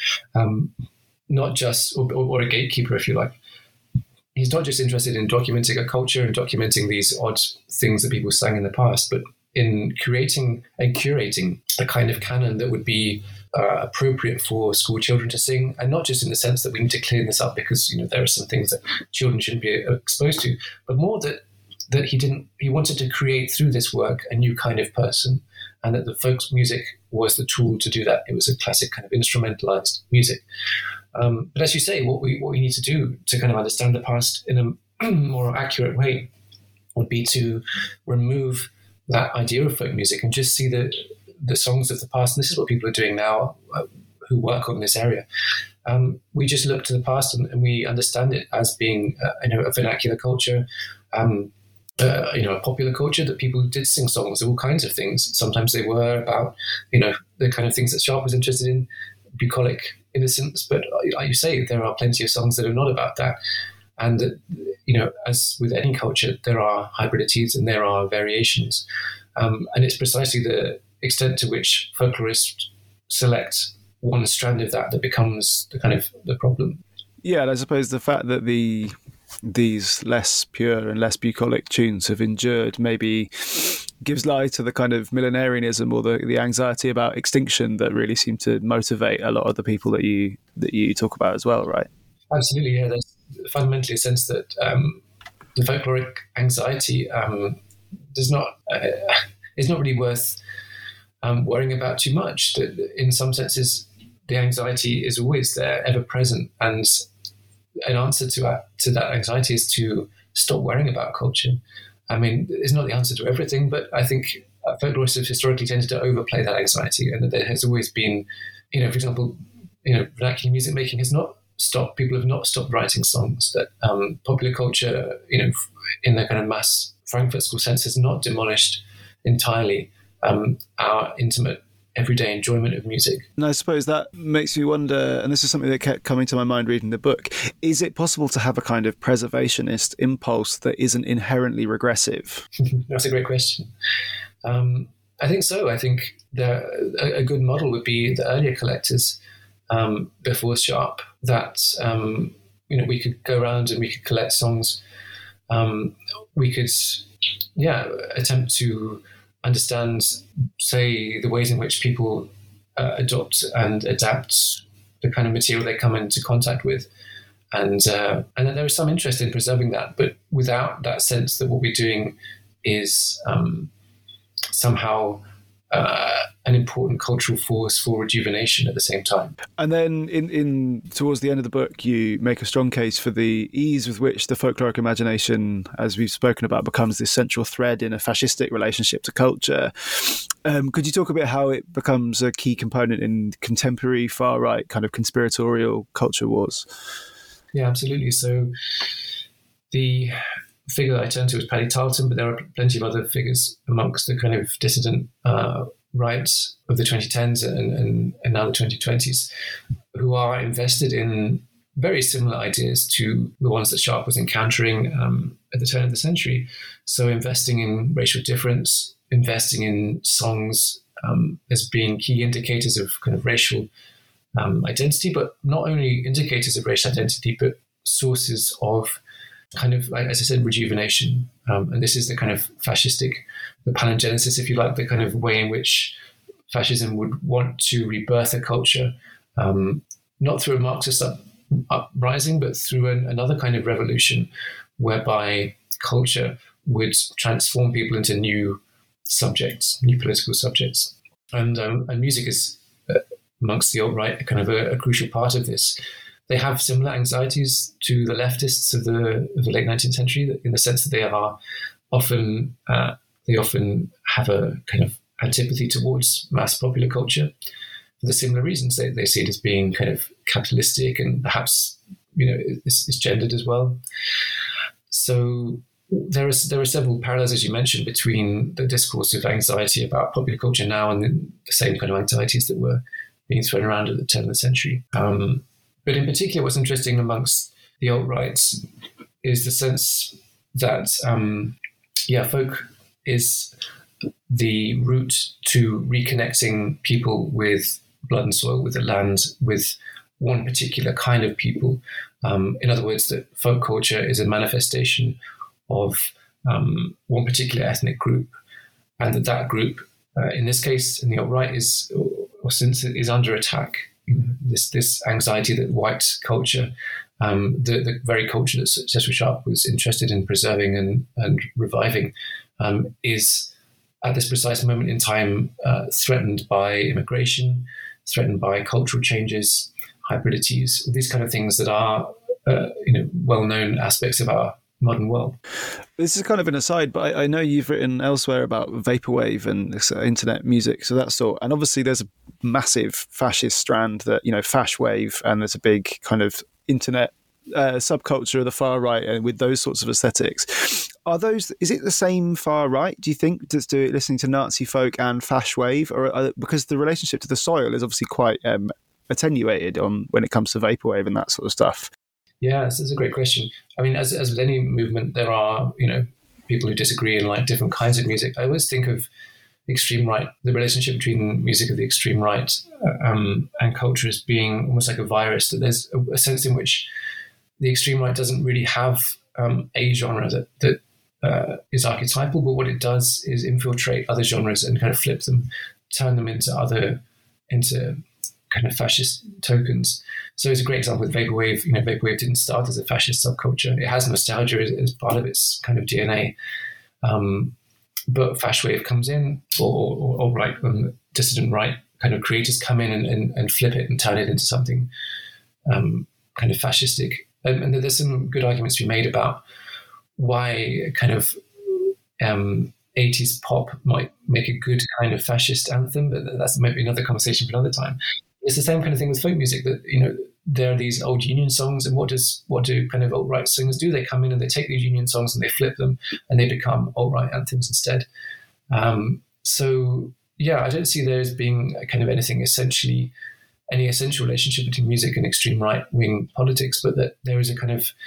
Speaker 3: um, not just, or, or a gatekeeper, if you like. He's not just interested in documenting a culture and documenting these odd things that people sang in the past, but in creating and curating a kind of canon that would be uh, appropriate for school children to sing, and not just in the sense that we need to clean this up because, you know, there are some things that children shouldn't be exposed to, but more that that he didn't, he wanted to create through this work a new kind of person, and that the folk music was the tool to do that. It was a classic kind of instrumentalized music. Um, but as you say, what we what we need to do to kind of understand the past in a more accurate way would be to remove that idea of folk music and just see the the songs of the past. And this is what people are doing now uh, who work on this area. Um, we just look to the past and, and we understand it as being uh, you know, a vernacular culture. Um, uh, you know, a popular culture that people did sing songs of all kinds of things. Sometimes they were about, you know, the kind of things that Sharp was interested in, bucolic innocence. But like you say, there are plenty of songs that are not about that. And, uh, you know, as with any culture, there are hybridities and there are variations. Um, and it's precisely the extent to which folklorists select one strand of that that becomes the kind of the problem.
Speaker 2: Yeah, and I suppose the fact that the these less pure and less bucolic tunes have endured maybe gives lie to the kind of millenarianism or the, the anxiety about extinction that really seem to motivate a lot of the people that you that you talk about as well, right?
Speaker 3: Absolutely, yeah. There's fundamentally a sense that um, the folkloric anxiety um, does not uh, is not really worth um, worrying about too much. In some senses, the anxiety is always there, ever present, and an answer to that, to that anxiety is to stop worrying about culture. I mean, it's not the answer to everything, but I think folklorists have historically tended to overplay that anxiety, and that there has always been, you know, for example, you know, vernacular music making has not stopped. People have not stopped writing songs. That um, popular culture, you know, in the kind of mass Frankfurt School sense, has not demolished entirely um, our intimate everyday enjoyment of music.
Speaker 2: And I suppose that makes me wonder, and this is something that kept coming to my mind reading the book, is it possible to have a kind of preservationist impulse that isn't inherently regressive?
Speaker 3: That's a great question. Um, I think so. I think the, a, a good model would be the earlier collectors um, before Sharp, that um, you know, we could go around and we could collect songs. Um, we could, yeah, attempt to understand, say, the ways in which people uh, adopt and adapt the kind of material they come into contact with. And uh, and then there is some interest in preserving that, but without that sense that what we're doing is um, somehow uh, an important cultural force for rejuvenation at the same time.
Speaker 2: And then in, in towards the end of the book, you make a strong case for the ease with which the folkloric imagination, as we've spoken about, becomes this central thread in a fascistic relationship to culture. Um, could you talk a bit how it becomes a key component in contemporary far-right kind of conspiratorial culture wars?
Speaker 3: Yeah, absolutely. So the figure that I turned to was Paddy Tarleton, but there are plenty of other figures amongst the kind of dissident uh, right of the twenty tens and, and, and now the twenty twenties, who are invested in very similar ideas to the ones that Sharp was encountering um, at the turn of the century. So investing in racial difference, investing in songs um, as being key indicators of kind of racial um, identity, but not only indicators of racial identity, but sources of kind of, like, as I said, rejuvenation. Um, and this is the kind of fascistic, the palingenesis, if you like, the kind of way in which fascism would want to rebirth a culture, um, not through a Marxist up, uprising, but through an, another kind of revolution whereby culture would transform people into new subjects, new political subjects. And, um, and music is, uh, amongst the alt-right, kind of a, a crucial part of this. They have similar anxieties to the leftists of the, of the late nineteenth century, in the sense that they are often uh, they often have a kind of antipathy towards mass popular culture for the similar reasons. They they see it as being kind of capitalistic and perhaps, you know, it's, it's gendered as well. So there is there are several parallels, as you mentioned, between the discourse of anxiety about popular culture now and the, the same kind of anxieties that were being thrown around at the turn of the century. Um, But in particular, what's interesting amongst the alt-rights is the sense that, um, yeah, folk is the route to reconnecting people with blood and soil, with the land, with one particular kind of people. Um, in other words, that folk culture is a manifestation of um, one particular ethnic group, and that that group, uh, in this case, in the alt-right, is, or since it is under attack. This this anxiety that white culture, um, the, the very culture that Cecil Sharp was interested in preserving and, and reviving, um, is at this precise moment in time uh, threatened by immigration, threatened by cultural changes, hybridities, these kind of things that are uh, you know well-known aspects of our modern world.
Speaker 2: This is kind of an aside, but I, I know you've written elsewhere about vaporwave and this, uh, internet music, so that sort. And obviously, there's a massive fascist strand that, you know, fash wave, and there's a big kind of internet uh, subculture of the far right and with those sorts of aesthetics. Are those? Is it the same far right? Do you think just do listening to Nazi folk and fash wave, or are, because the relationship to the soil is obviously quite um, attenuated on when it comes to vaporwave and that sort of stuff?
Speaker 3: Yeah, this is a great question. I mean, as as with any movement, there are you know people who disagree and like different kinds of music. I always think of extreme right, the relationship between music of the extreme right um, and culture as being almost like a virus. That there's a, a sense in which the extreme right doesn't really have um, a genre that that uh, is archetypal, but what it does is infiltrate other genres and kind of flip them, turn them into other into kind of fascist tokens. So it's a great example with vaporwave. You know, vaporwave didn't start as a fascist subculture. It has nostalgia as, as part of its kind of D N A. Um, but fash wave comes in, or, or, or right, um, dissident right kind of creators come in and, and, and flip it and turn it into something um, kind of fascistic. And, and there's some good arguments to be made about why kind of um, eighties pop might make a good kind of fascist anthem, but that's maybe another conversation for another time. It's the same kind of thing with folk music, that, you know, there are these old Union songs, and what does what do kind of alt-right singers do? They come in and they take these Union songs and they flip them and they become alt-right anthems instead. Um, so, yeah, I don't see there as being a kind of anything essentially, any essential relationship between music and extreme right-wing politics, but that there is a kind of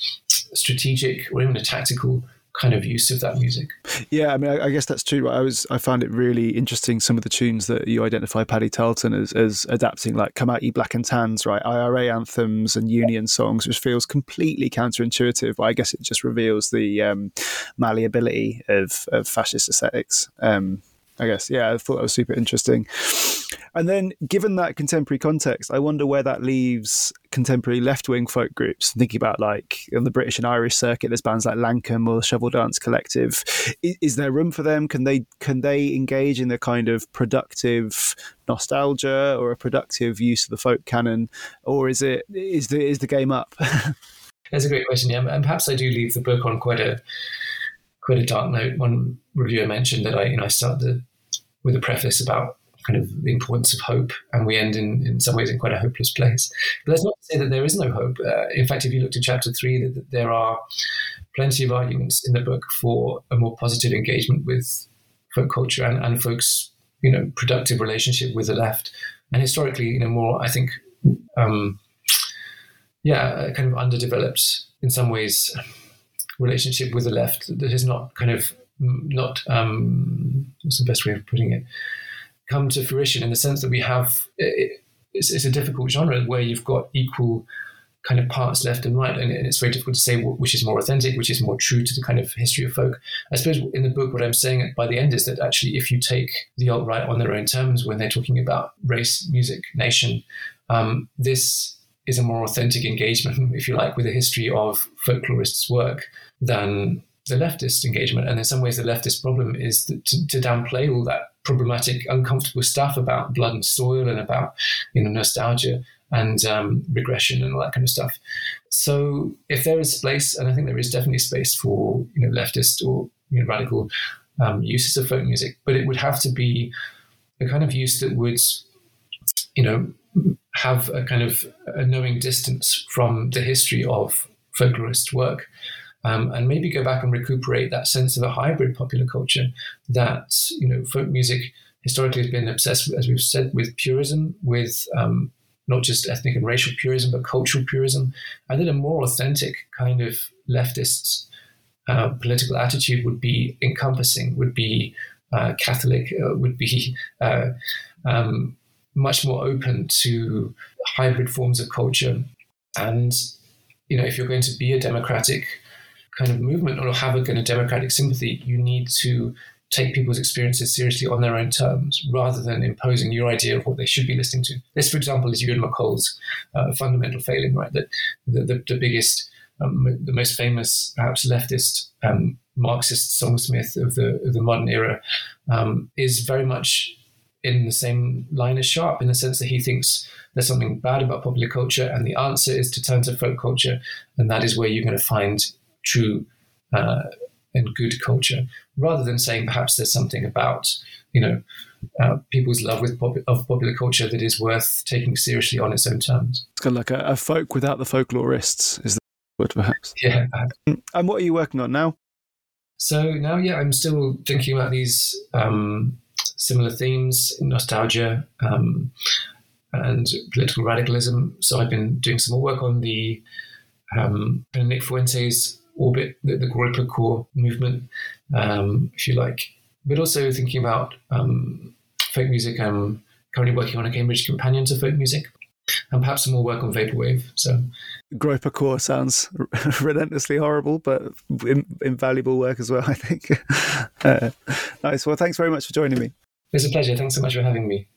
Speaker 3: strategic or even a tactical kind of use of that music.
Speaker 2: Yeah, I mean, I, I guess that's true. I was, I found it really interesting, some of the tunes that you identify Paddy Tarleton as, as adapting, like Come Out Ye Black and Tans, right? I R A anthems and union songs, which feels completely counterintuitive, but I guess it just reveals the um, malleability of, of fascist aesthetics. Um, I guess, yeah, I thought that was super interesting. And then, given that contemporary context, I wonder where that leaves contemporary left-wing folk groups. Thinking about, like, on the British and Irish circuit, there's bands like Lankum or the Shovel Dance Collective. Is, is there room for them? Can they can they engage in the kind of productive nostalgia or a productive use of the folk canon, or is it is the is the game up?
Speaker 3: That's a great question, yeah, and perhaps I do leave the book on quite a quite a dark note. One reviewer mentioned that I, you know, I started with a preface about kind of the importance of hope, and we end in, in some ways in quite a hopeless place. But that's not to say that there is no hope. Uh, in fact, if you look to chapter three, that, that there are plenty of arguments in the book for a more positive engagement with folk culture and, and folks, you know, productive relationship with the left. And historically, you know, more, I think, um, yeah, kind of underdeveloped in some ways relationship with the left that has not kind of not, um, what's the best way of putting it, come to fruition, in the sense that we have, it, it's, it's a difficult genre where you've got equal kind of parts left and right, and it's very difficult to say which is more authentic, which is more true to the kind of history of folk. I suppose in the book what I'm saying by the end is that actually if you take the alt-right on their own terms when they're talking about race, music, nation, um, this is a more authentic engagement, if you like, with the history of folklorists' work than the leftist engagement. And in some ways the leftist problem is to, to downplay all that problematic, uncomfortable stuff about blood and soil and about, you know, nostalgia and um, regression and all that kind of stuff. So if there is space, and I think there is definitely space for, you know, leftist or, you know, radical um, uses of folk music, but it would have to be a kind of use that would, you know, have a kind of a knowing distance from the history of folklorist work. Um, and maybe go back and recuperate that sense of a hybrid popular culture that, you know, folk music historically has been obsessed, as we've said, with purism, with um, not just ethnic and racial purism, but cultural purism. And then a more authentic kind of leftist uh, political attitude would be encompassing, would be uh, Catholic, uh, would be uh, um, much more open to hybrid forms of culture. And, you know, if you're going to be a democratic kind of movement or have a kind of democratic sympathy, you need to take people's experiences seriously on their own terms rather than imposing your idea of what they should be listening to. This, for example, is Ewan McCall's uh, fundamental failing, right? That the, the, the biggest, um, the most famous, perhaps leftist um, Marxist songsmith of the of the modern era um, is very much in the same line as Sharp, in the sense that he thinks there's something bad about popular culture and the answer is to turn to folk culture, and that is where you're going to find true uh, and good culture, rather than saying perhaps there's something about, you know, uh, people's love with pop- of popular culture that is worth taking seriously on its own terms.
Speaker 2: It's kind of like a, a folk without the folklorists, is the word, perhaps.
Speaker 3: Yeah. Perhaps.
Speaker 2: And what are you working on now?
Speaker 3: So now, yeah, I'm still thinking about these um, similar themes, nostalgia um, and political radicalism. So I've been doing some more work on the um, Nick Fuentes orbit, the, the Groyper core movement, um, if you like, but also thinking about um, folk music. I'm currently working on a Cambridge companion to folk music, and perhaps some more work on vaporwave. So,
Speaker 2: Groyper core sounds relentlessly horrible, but in, invaluable work as well, I think. uh, nice. Well, thanks very much for joining me.
Speaker 3: It's a pleasure. Thanks so much for having me.